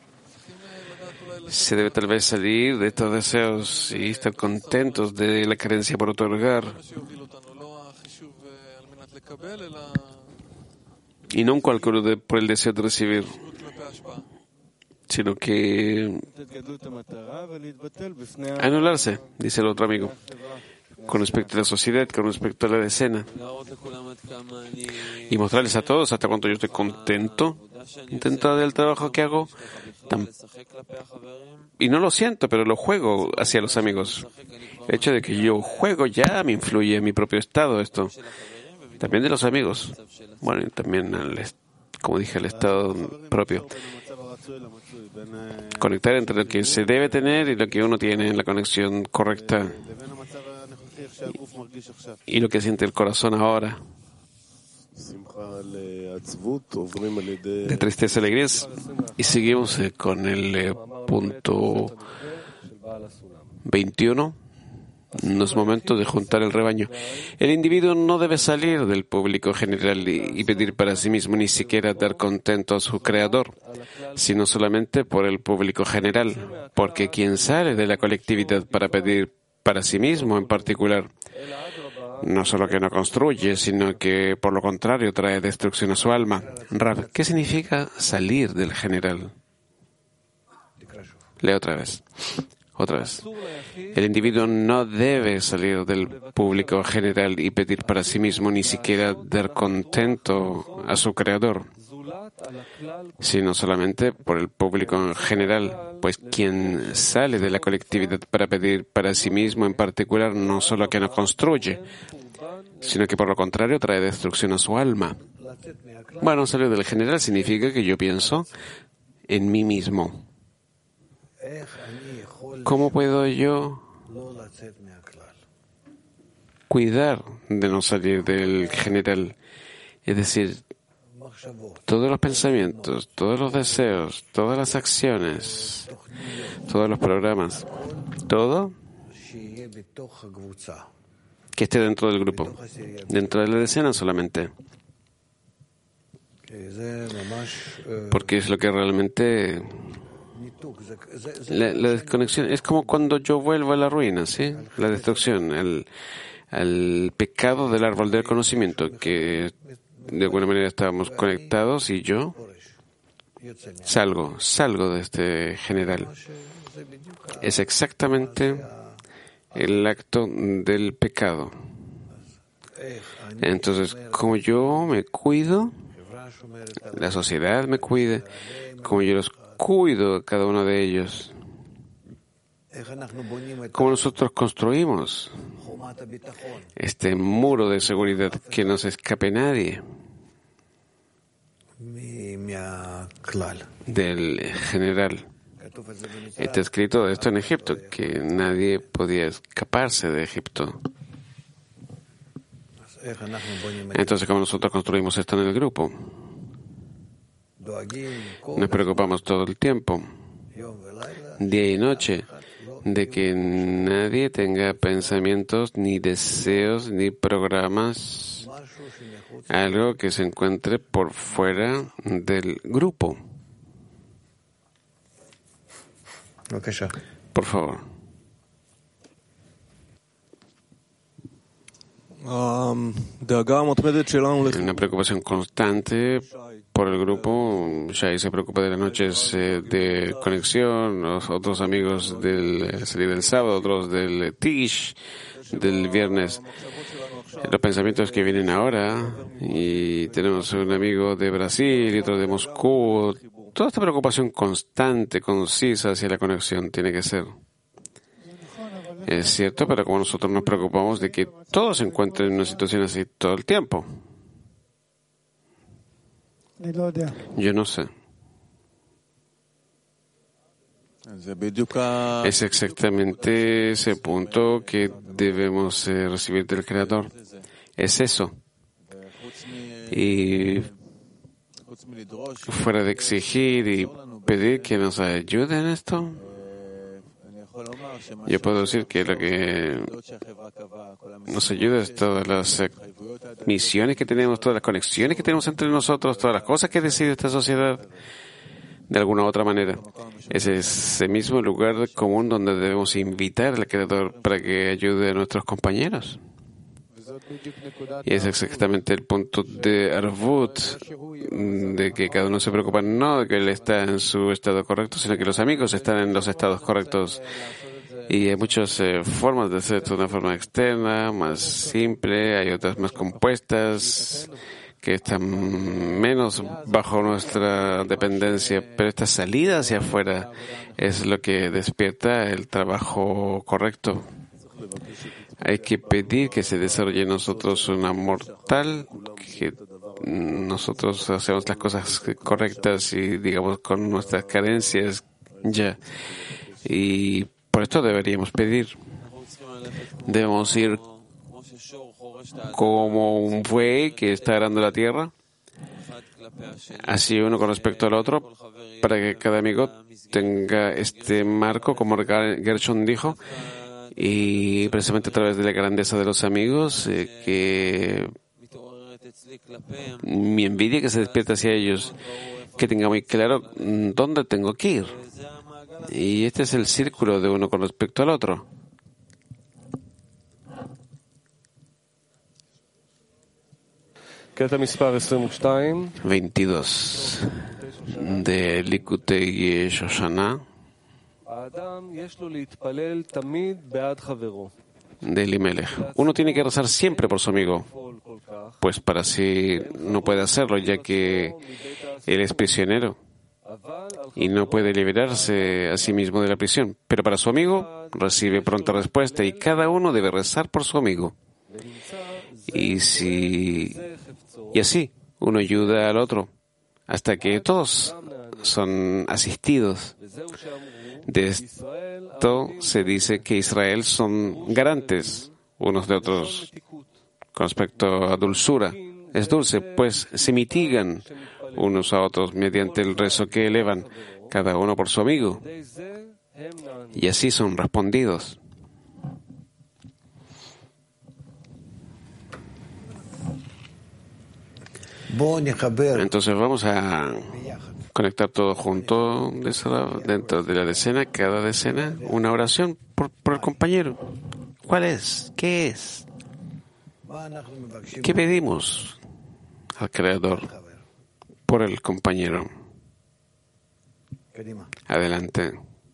se debe tal vez salir de estos deseos y estar contentos de la carencia por otorgar. Y no un cálculo por el deseo de recibir, sino que anularse, dice el otro amigo, con respecto a la sociedad, con respecto a la decena, y mostrarles a todos hasta cuánto yo estoy contento del trabajo que hago, y no lo siento, pero lo juego hacia los amigos. El hecho de que yo juego ya me influye en mi propio estado, esto. También de los amigos. Bueno, y también, como dije, el estado propio. Conectar entre lo que se debe tener y lo que uno tiene en la conexión correcta. Y lo que siente el corazón ahora. De tristeza a alegrías. Y seguimos con el punto 21. No es momento de juntar el rebaño. El individuo no debe salir del público general y pedir para sí mismo, ni siquiera dar contento a su creador, sino solamente por el público general, porque quien sale de la colectividad para pedir para sí mismo en particular, no solo que no construye, sino que por lo contrario trae destrucción a su alma. Rab, ¿qué significa salir del general? Leo otra vez. Otra vez. El individuo no debe salir del público general y pedir para sí mismo, ni siquiera dar contento a su creador, sino solamente por el público en general, pues quien sale de la colectividad para pedir para sí mismo en particular no solo que no construye, sino que por lo contrario trae destrucción a su alma. Bueno, salir del general significa que yo pienso en mí mismo. ¿Cómo puedo yo cuidar de no salir del general? Es decir, todos los pensamientos, todos los deseos, todas las acciones, todos los programas, todo que esté dentro del grupo, dentro de la decena solamente. Porque es lo que realmente... La desconexión es como cuando yo vuelvo a la ruina, ¿sí? La destrucción, al pecado del árbol del conocimiento, que de alguna manera estábamos conectados y yo salgo de este general. Es exactamente el acto del pecado. Entonces, como yo me cuido, la sociedad me cuida, como yo los cuido cada uno de ellos. ¿Cómo nosotros construimos este muro de seguridad que no se escape nadie del general? Está escrito esto en Egipto, que nadie podía escaparse de Egipto. Entonces, ¿cómo nosotros construimos esto en el grupo? Nos preocupamos todo el tiempo, día y noche, de que nadie tenga pensamientos, ni deseos, ni programas, algo que se encuentre por fuera del grupo. Por favor. Una preocupación constante por el grupo. Shai se preocupa de las noches de conexión, los otros amigos del salir del sábado, otros del Tish, del viernes. Los pensamientos que vienen ahora, y tenemos un amigo de Brasil y otro de Moscú. Toda esta preocupación constante, concisa hacia la conexión tiene que ser. Es cierto, pero como nosotros nos preocupamos de que todos se encuentren en una situación así todo el tiempo. Yo no sé. Es exactamente ese punto que debemos recibir del Creador. Es eso. Y fuera de exigir y pedir que nos ayude en esto, yo puedo decir que lo que nos ayuda es todas las misiones que tenemos, todas las conexiones que tenemos entre nosotros, todas las cosas que decide esta sociedad, de alguna u otra manera. Es ese mismo lugar común donde debemos invitar al Creador para que ayude a nuestros compañeros. Y es exactamente el punto de Arvut, de que cada uno se preocupa no de que él está en su estado correcto, sino que los amigos están en los estados correctos. Y hay muchas formas de hacer esto de una forma externa, más simple, hay otras más compuestas, que están menos bajo nuestra dependencia, pero esta salida hacia afuera es lo que despierta el trabajo correcto. Hay que pedir que se desarrolle en nosotros un amor tal que nosotros hacemos las cosas correctas y, digamos, con nuestras carencias ya. Y por esto deberíamos pedir. Debemos ir como un buey que está arando la tierra, así uno con respecto al otro, para que cada amigo tenga este marco, como Gershon dijo, y precisamente a través de la grandeza de los amigos, que mi envidia que se despierta hacia ellos, que tenga muy claro dónde tengo que ir. Y este es el círculo de uno con respecto al otro. 22 de Likutei Shoshana de Elimelech. Uno tiene que rezar siempre por su amigo, pues para sí no puede hacerlo, ya que él es prisionero y no puede liberarse a sí mismo de la prisión. Pero para su amigo recibe pronta respuesta y cada uno debe rezar por su amigo. Y así uno ayuda al otro hasta que todos son asistidos. De esto se dice que Israel son garantes unos de otros con respecto a dulzura. Es dulce, pues se mitigan unos a otros mediante el rezo que elevan, cada uno por su amigo. Y así son respondidos. Entonces vamos a conectar todo junto dentro de la decena, cada decena, una oración por el compañero. ¿Cuál es? ¿Qué es? ¿Qué pedimos al Creador por el compañero? Adelante.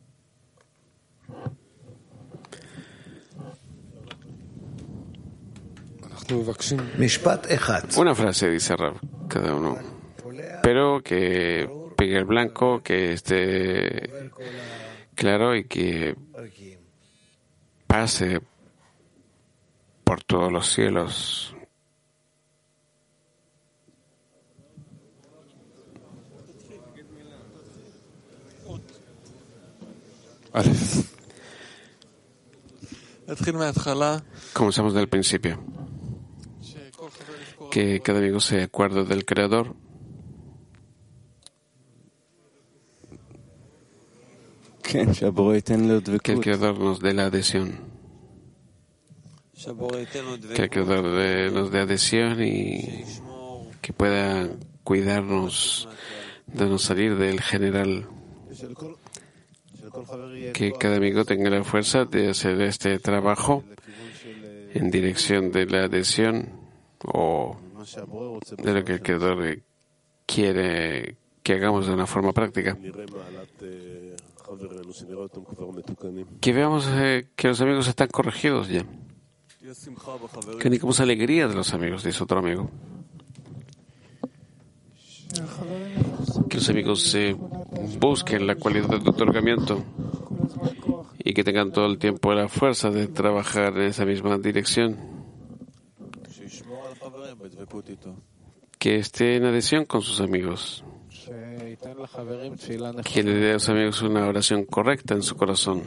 Una frase, dice Rab, cada uno. Pero que pegue el blanco, que esté claro y que pase por todos los cielos. Comenzamos del principio. Que cada amigo se acuerde del Creador. Que el Creador nos dé la adhesión. Que el Creador nos dé adhesión y que pueda cuidarnos de no salir del general. Que cada amigo tenga la fuerza de hacer este trabajo en dirección de la adhesión o de lo que el Creador quiere que hagamos de una forma práctica. Que veamos que los amigos están corregidos ya. Que tengamos alegría de los amigos, dice otro amigo. Que los amigos busquen la cualidad de otorgamiento y que tengan todo el tiempo la fuerza de trabajar en esa misma dirección. Que esté en adhesión con sus amigos. Que le dé a los amigos una oración correcta en su corazón.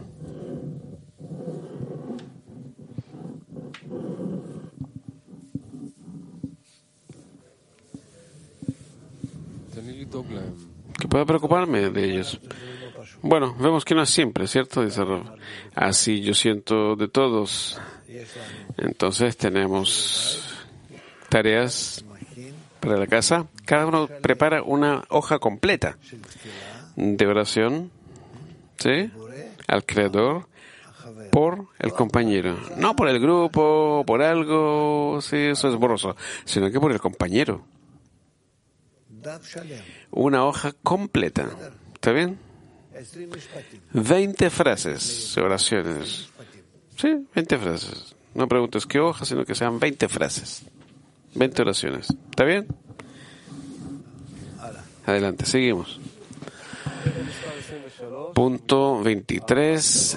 Que pueda preocuparme de ellos. Bueno, vemos que no es siempre, ¿cierto? Dice Rav. Así yo siento de todos. Entonces tenemos tareas para la casa. Cada uno prepara una hoja completa de oración, ¿sí?, al Creador por el compañero. No por el grupo, por algo, sí, eso es borroso, sino que por el compañero. Una hoja completa. ¿Está bien? 20 frases, oraciones. Sí, 20 frases. No preguntes qué hoja, sino que sean 20 frases. 20 oraciones. ¿Está bien? Adelante, seguimos. Punto 23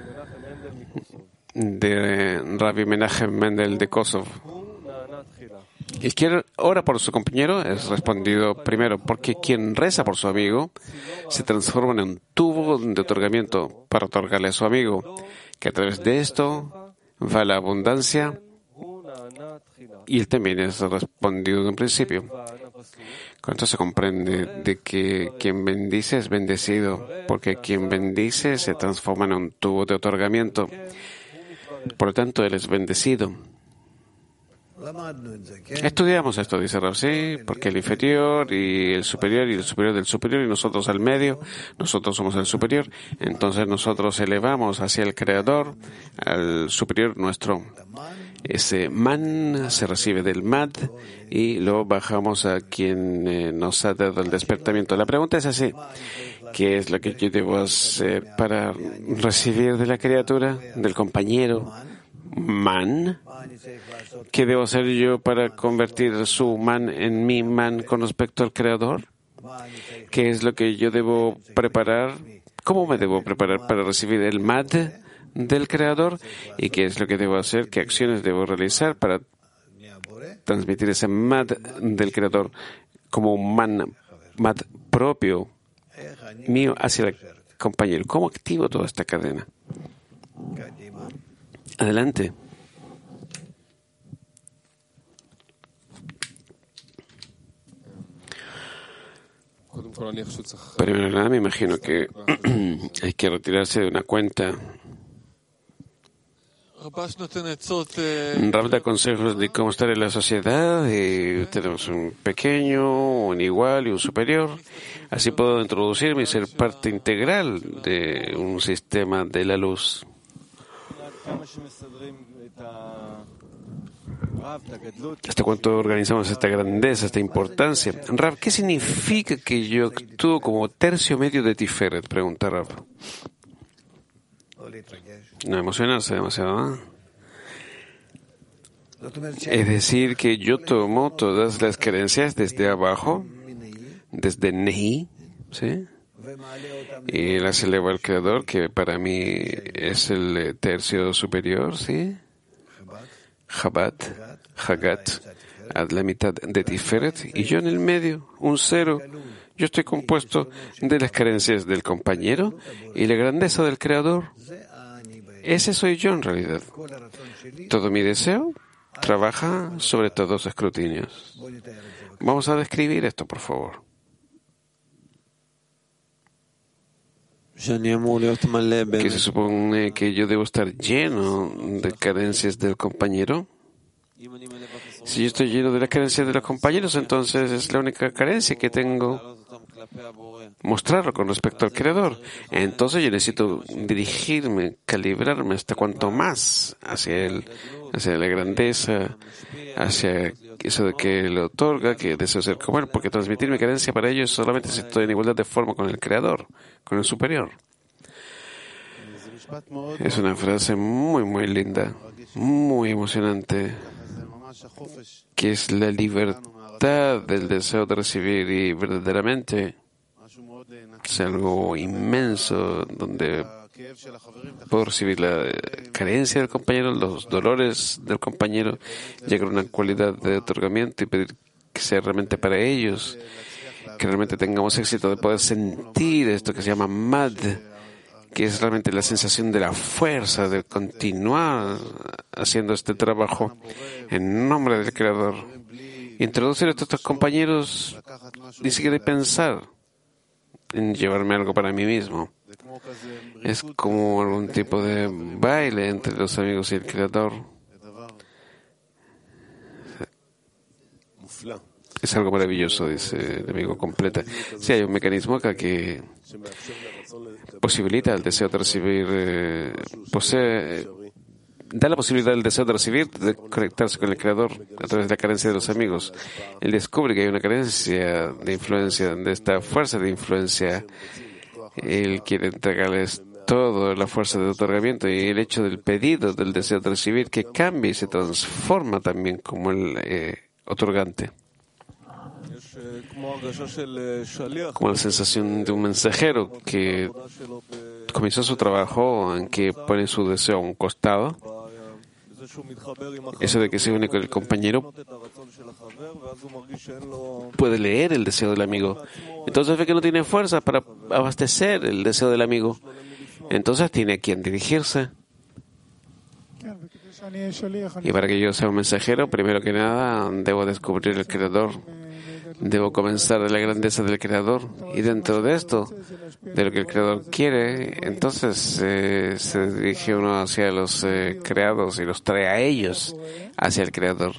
de Rabbi Menachem Mendel de Kosovo. El que ora por su compañero es respondido primero, porque quien reza por su amigo se transforma en un tubo de otorgamiento para otorgarle a su amigo, que a través de esto va la abundancia y él también es respondido en un principio. Con esto se comprende de que quien bendice es bendecido, porque quien bendice se transforma en un tubo de otorgamiento. Por lo tanto, él es bendecido. Estudiamos esto, dice Rav, sí, porque el inferior y el superior del superior y nosotros al medio, nosotros somos el superior, entonces nosotros elevamos hacia el Creador, al superior nuestro. Ese man se recibe del mad y lo bajamos a quien nos ha dado el despertamiento. La pregunta es así: ¿qué es lo que yo debo hacer para recibir de la criatura, del compañero? Man. ¿Qué debo hacer yo para convertir su man en mi man con respecto al Creador? ¿Qué es lo que yo debo preparar? ¿Cómo me debo preparar para recibir el mad del Creador? ¿Y qué es lo que debo hacer? ¿Qué acciones debo realizar para transmitir ese mad del Creador como un mad propio mío hacia el compañero? ¿Cómo activo toda esta cadena? Adelante. Primero nada, me imagino que hay que retirarse de una cuenta. Rav da consejos de cómo estar en la sociedad. Tenemos un pequeño, un igual y un superior. Así puedo introducirme y ser parte integral de un sistema de la luz. ¿Hasta cuánto organizamos esta grandeza, esta importancia? Rav, ¿qué significa que yo actúo como tercio medio de Tiferet? Pregunta Rav. No emocionarse demasiado, ¿eh? Es decir, que yo tomo todas las creencias desde abajo, desde Nehi, ¿sí?, y las elevo al Creador, que para mí es el tercio superior, ¿sí? Jabat, Hagat, a la mitad de Tiferet, y yo en el medio, un cero. Yo estoy compuesto de las carencias del compañero y la grandeza del Creador. Ese soy yo en realidad. Todo mi deseo trabaja sobre todos los escrutinios. Vamos a describir esto, por favor. Que se supone que yo debo estar lleno de carencias del compañero. Si yo estoy lleno de las carencias de los compañeros, entonces es la única carencia que tengo, mostrarlo con respecto al Creador. Entonces yo necesito dirigirme, calibrarme hasta cuanto más hacia Él, hacia la grandeza, hacia eso de que Él otorga, que deseo ser como Él, porque transmitir mi carencia para ellos solamente si estoy en igualdad de forma con el Creador, con el Superior. Es una frase muy, muy linda, muy emocionante, que es la libertad del deseo de recibir, y verdaderamente es algo inmenso donde puedo recibir la carencia del compañero, los dolores del compañero, llegar a una cualidad de otorgamiento y pedir que sea realmente para ellos, que realmente tengamos éxito de poder sentir esto que se llama Mad, que es realmente la sensación de la fuerza de continuar haciendo este trabajo en nombre del Creador. Introducir a estos compañeros ni siquiera pensar en llevarme algo para mí mismo. Es como algún tipo de baile entre los amigos y el Creador. Es algo maravilloso, dice el amigo completa. Sí, hay un mecanismo acá que posibilita el deseo de recibir, da la posibilidad del deseo de recibir, de conectarse con el Creador a través de la carencia de los amigos. Él descubre que hay una carencia de influencia, de esta fuerza de influencia. Él quiere entregarles toda la fuerza de otorgamiento, y el hecho del pedido, del deseo de recibir, que cambia y se transforma también como el otorgante. Como la sensación de un mensajero que comenzó su trabajo en que pone su deseo a un costado. Eso de que se une con el compañero, puede leer el deseo del amigo. Entonces ve que no tiene fuerza para abastecer el deseo del amigo. Entonces tiene a quien dirigirse. Y para que yo sea un mensajero, primero que nada, debo descubrir el Creador. Debo comenzar de la grandeza del Creador. Y dentro de esto, de lo que el Creador quiere, entonces se dirige uno hacia los creados y los trae a ellos hacia el Creador.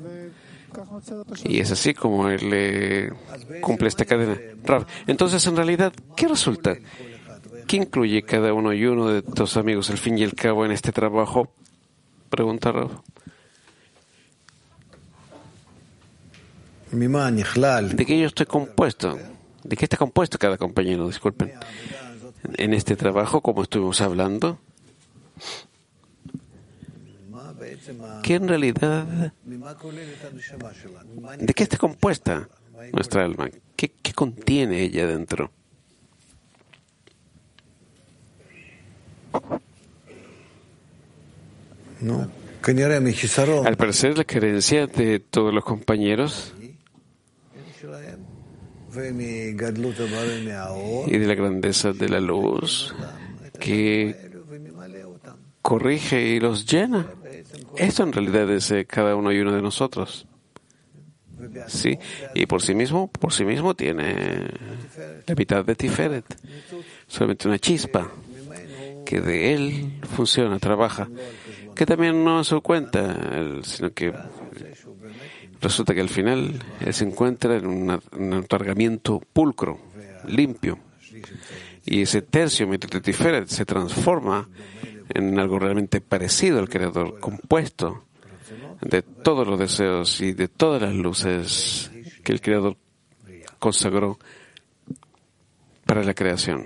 Y es así como él cumple esta cadena. Rav, entonces, en realidad, ¿qué resulta? ¿Qué incluye cada uno y uno de tus amigos, al fin y al cabo, en este trabajo? Pregunta Rav. ¿De qué yo estoy compuesto? ¿De qué está compuesto cada compañero? Disculpen. En este trabajo, como estuvimos hablando, ¿qué en realidad, de qué está compuesta nuestra alma? ¿Qué contiene ella dentro? Al parecer, la carencia de todos los compañeros y de la grandeza de la luz que corrige y los llena. Esto en realidad es cada uno y uno de nosotros. Sí, y por sí mismo tiene la mitad de Tiferet, solamente una chispa que de él funciona, trabaja, que también no se cuenta, sino que resulta que al final él se encuentra en un otorgamiento pulcro, limpio, y ese tercio de Tiferet se transforma en algo realmente parecido al Creador, compuesto de todos los deseos y de todas las luces que el Creador consagró para la creación.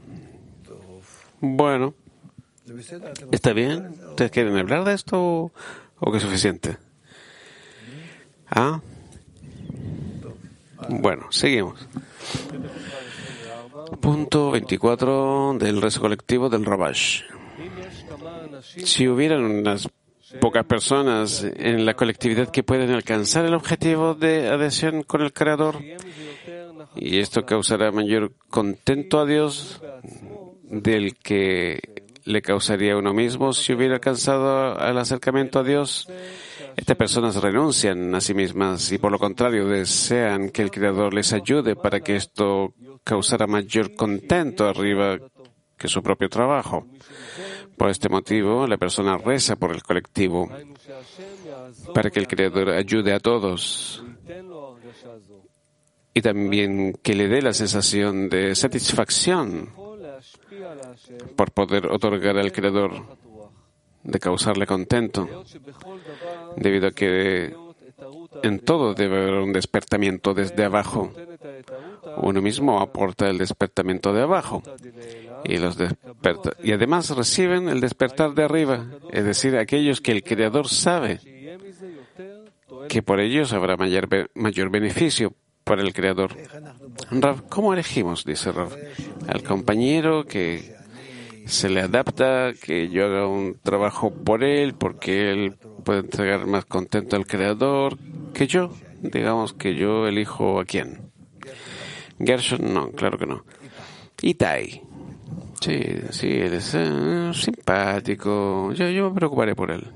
Bueno, ¿está bien? ¿Ustedes quieren hablar de esto o qué es suficiente? ¿Ah? Bueno, seguimos. Punto 24 del rezo colectivo del Rabash. Si hubieran unas pocas personas en la colectividad que pueden alcanzar el objetivo de adhesión con el Creador, y esto causará mayor contento a Dios del que le causaría a uno mismo si hubiera alcanzado el acercamiento a Dios. Estas personas renuncian a sí mismas y por lo contrario desean que el Creador les ayude para que esto causara mayor contento arriba que su propio trabajo. Por este motivo, la persona reza por el colectivo para que el Creador ayude a todos y también que le dé la sensación de satisfacción por poder otorgar al Creador, de causarle contento, debido a que en todo debe haber un despertamiento desde abajo. Uno mismo aporta el despertamiento de abajo y además reciben el despertar de arriba, es decir, aquellos que el Creador sabe que por ellos habrá mayor beneficio para el Creador. Rav, ¿cómo elegimos? Dice Rav. Al compañero que se le adapta, que yo haga un trabajo por él, porque él puede entregar más contento al Creador que yo. Digamos que yo elijo a quién. Gershon, no, claro que no. Itai. Sí, él es simpático. Yo me preocuparé por él.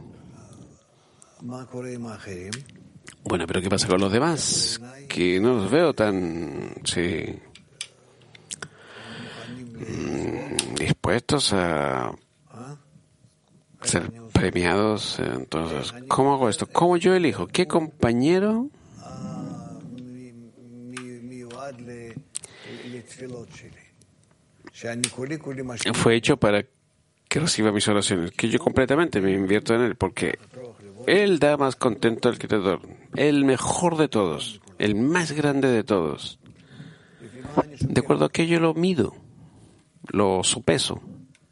Bueno, pero ¿qué pasa con los demás? Que no los veo tan, dispuestos a ser premiados. Entonces, ¿cómo hago esto? ¿Cómo yo elijo? ¿Qué compañero fue hecho para que reciba mis oraciones? Que yo completamente me invierto en él, porque él da más contento al Creador, el mejor de todos, el más grande de todos. De acuerdo a que yo lo mido, lo sopeso.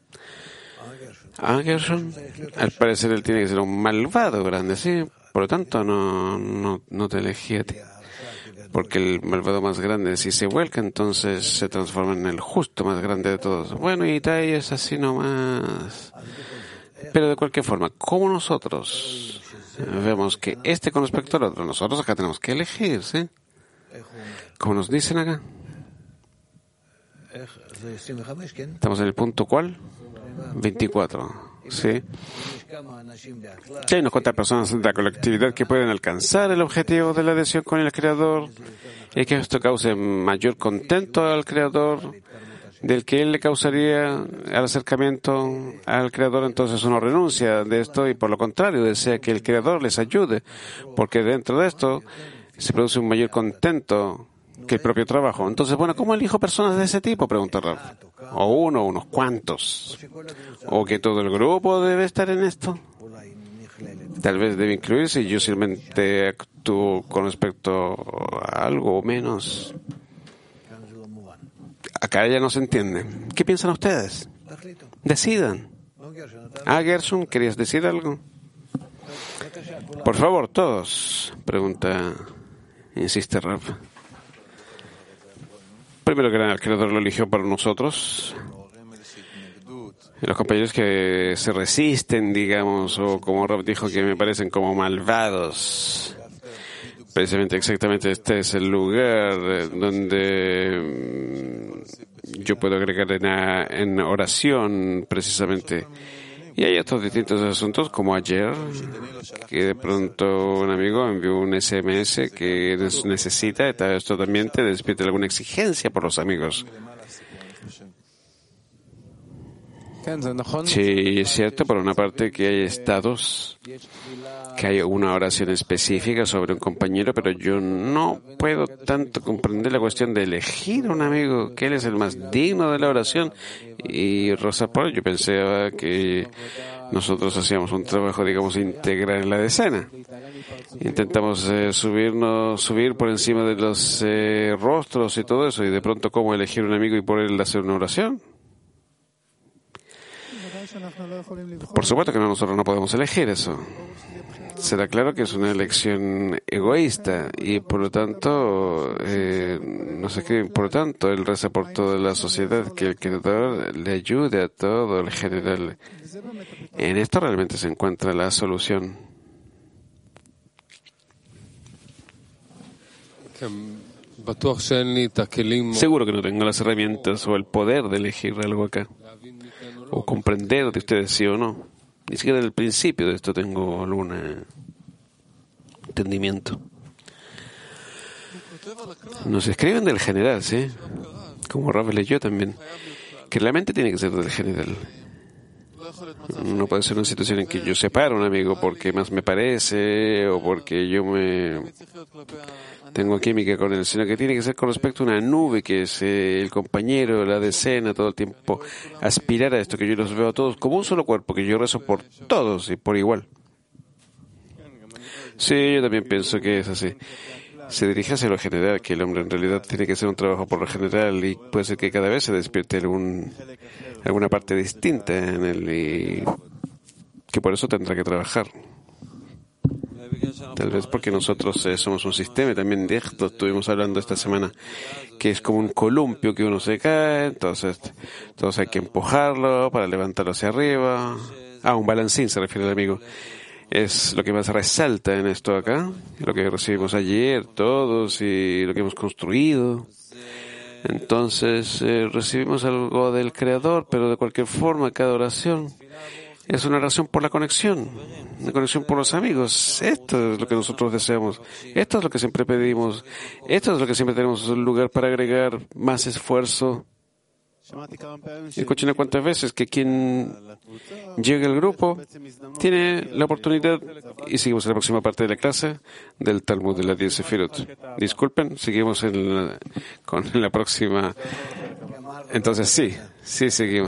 A Gershon, al parecer él tiene que ser un malvado grande, ¿sí? Por lo tanto, no te elegí a ti. Porque el malvado más grande, si se vuelca, entonces se transforma en el justo más grande de todos. Bueno, y Itai es así nomás. Pero de cualquier forma, como nosotros vemos que con respecto al otro, nosotros acá tenemos que elegir, ¿sí? Como nos dicen acá. Estamos en el punto ¿cuál? 24. Sí. Que hay unas cuantas personas de la colectividad que pueden alcanzar el objetivo de la adhesión con el Creador y que esto cause mayor contento al Creador del que él le causaría al acercamiento al Creador. Entonces uno renuncia de esto y por lo contrario desea que el Creador les ayude, porque dentro de esto se produce un mayor contento que el propio trabajo. Entonces, bueno, ¿cómo elijo personas de ese tipo? Pregunta Rav. O unos cuantos. ¿O que todo el grupo debe estar en esto? Tal vez debe incluirse y yo simplemente actúo con respecto a algo o menos. Acá ya no se entiende. ¿Qué piensan ustedes? Decidan. Gershon, ¿querías decir algo? Por favor, todos. Insiste Rav. Primero que nada, el Creador lo eligió para nosotros. Y los compañeros que se resisten, digamos, o como Rob dijo, que me parecen como malvados. Precisamente, exactamente, este es el lugar donde yo puedo agregar en oración, precisamente. Y hay otros distintos asuntos, como ayer, que de pronto un amigo envió un SMS que necesita, esto también te despierta alguna exigencia por los amigos. Sí, es cierto, por una parte que hay estados, que hay una oración específica sobre un compañero, pero yo no puedo tanto comprender la cuestión de elegir a un amigo, que él es el más digno de la oración. Y Rosa Paul, yo pensaba que nosotros hacíamos un trabajo, digamos, integral en la decena. Intentamos subir por encima de los rostros y todo eso, y de pronto cómo elegir un amigo y por él hacer una oración. Por supuesto que nosotros no podemos elegir eso. será claro que es una elección egoísta y por lo tanto no sé qué, por lo tanto él reza por toda la sociedad, que el Creador le ayude a todo el general. En esto realmente se encuentra la solución. Seguro que no tengo las herramientas o el poder de elegir algo acá, o comprender de ustedes sí o no. Ni siquiera del principio de esto tengo algún entendimiento. Nos escriben del general, ¿sí? Como Rafa leyó también, que realmente tiene que ser del general. No puede ser una situación en que yo separo a un amigo porque más me parece o porque yo tengo química con él, sino que tiene que ser con respecto a una nube que es el compañero, la decena, todo el tiempo aspirar a esto, que yo los veo a todos como un solo cuerpo, que yo rezo por todos y por igual. Sí, yo también pienso que es así. Se dirige hacia lo general, que el hombre en realidad tiene que hacer un trabajo por lo general y puede ser que cada vez se despierte alguna parte distinta en él y que por eso tendrá que trabajar. Tal vez porque nosotros somos un sistema, y también de esto estuvimos hablando esta semana, que es como un columpio que uno se cae, entonces hay que empujarlo para levantarlo hacia arriba. Un balancín se refiere el amigo. Es lo que más resalta en esto acá, lo que recibimos ayer todos y lo que hemos construido. Entonces recibimos algo del Creador, pero de cualquier forma cada oración es una oración por la conexión, una conexión por los amigos. Esto es lo que nosotros deseamos, esto es lo que siempre pedimos, esto es lo que siempre tenemos un lugar para agregar más esfuerzo. Escuchen cuántas veces que quien llega al grupo tiene la oportunidad, y seguimos en la próxima parte de la clase del Talmud de la 10 Sefirot. Disculpen, seguimos con la próxima. Entonces sí, seguimos.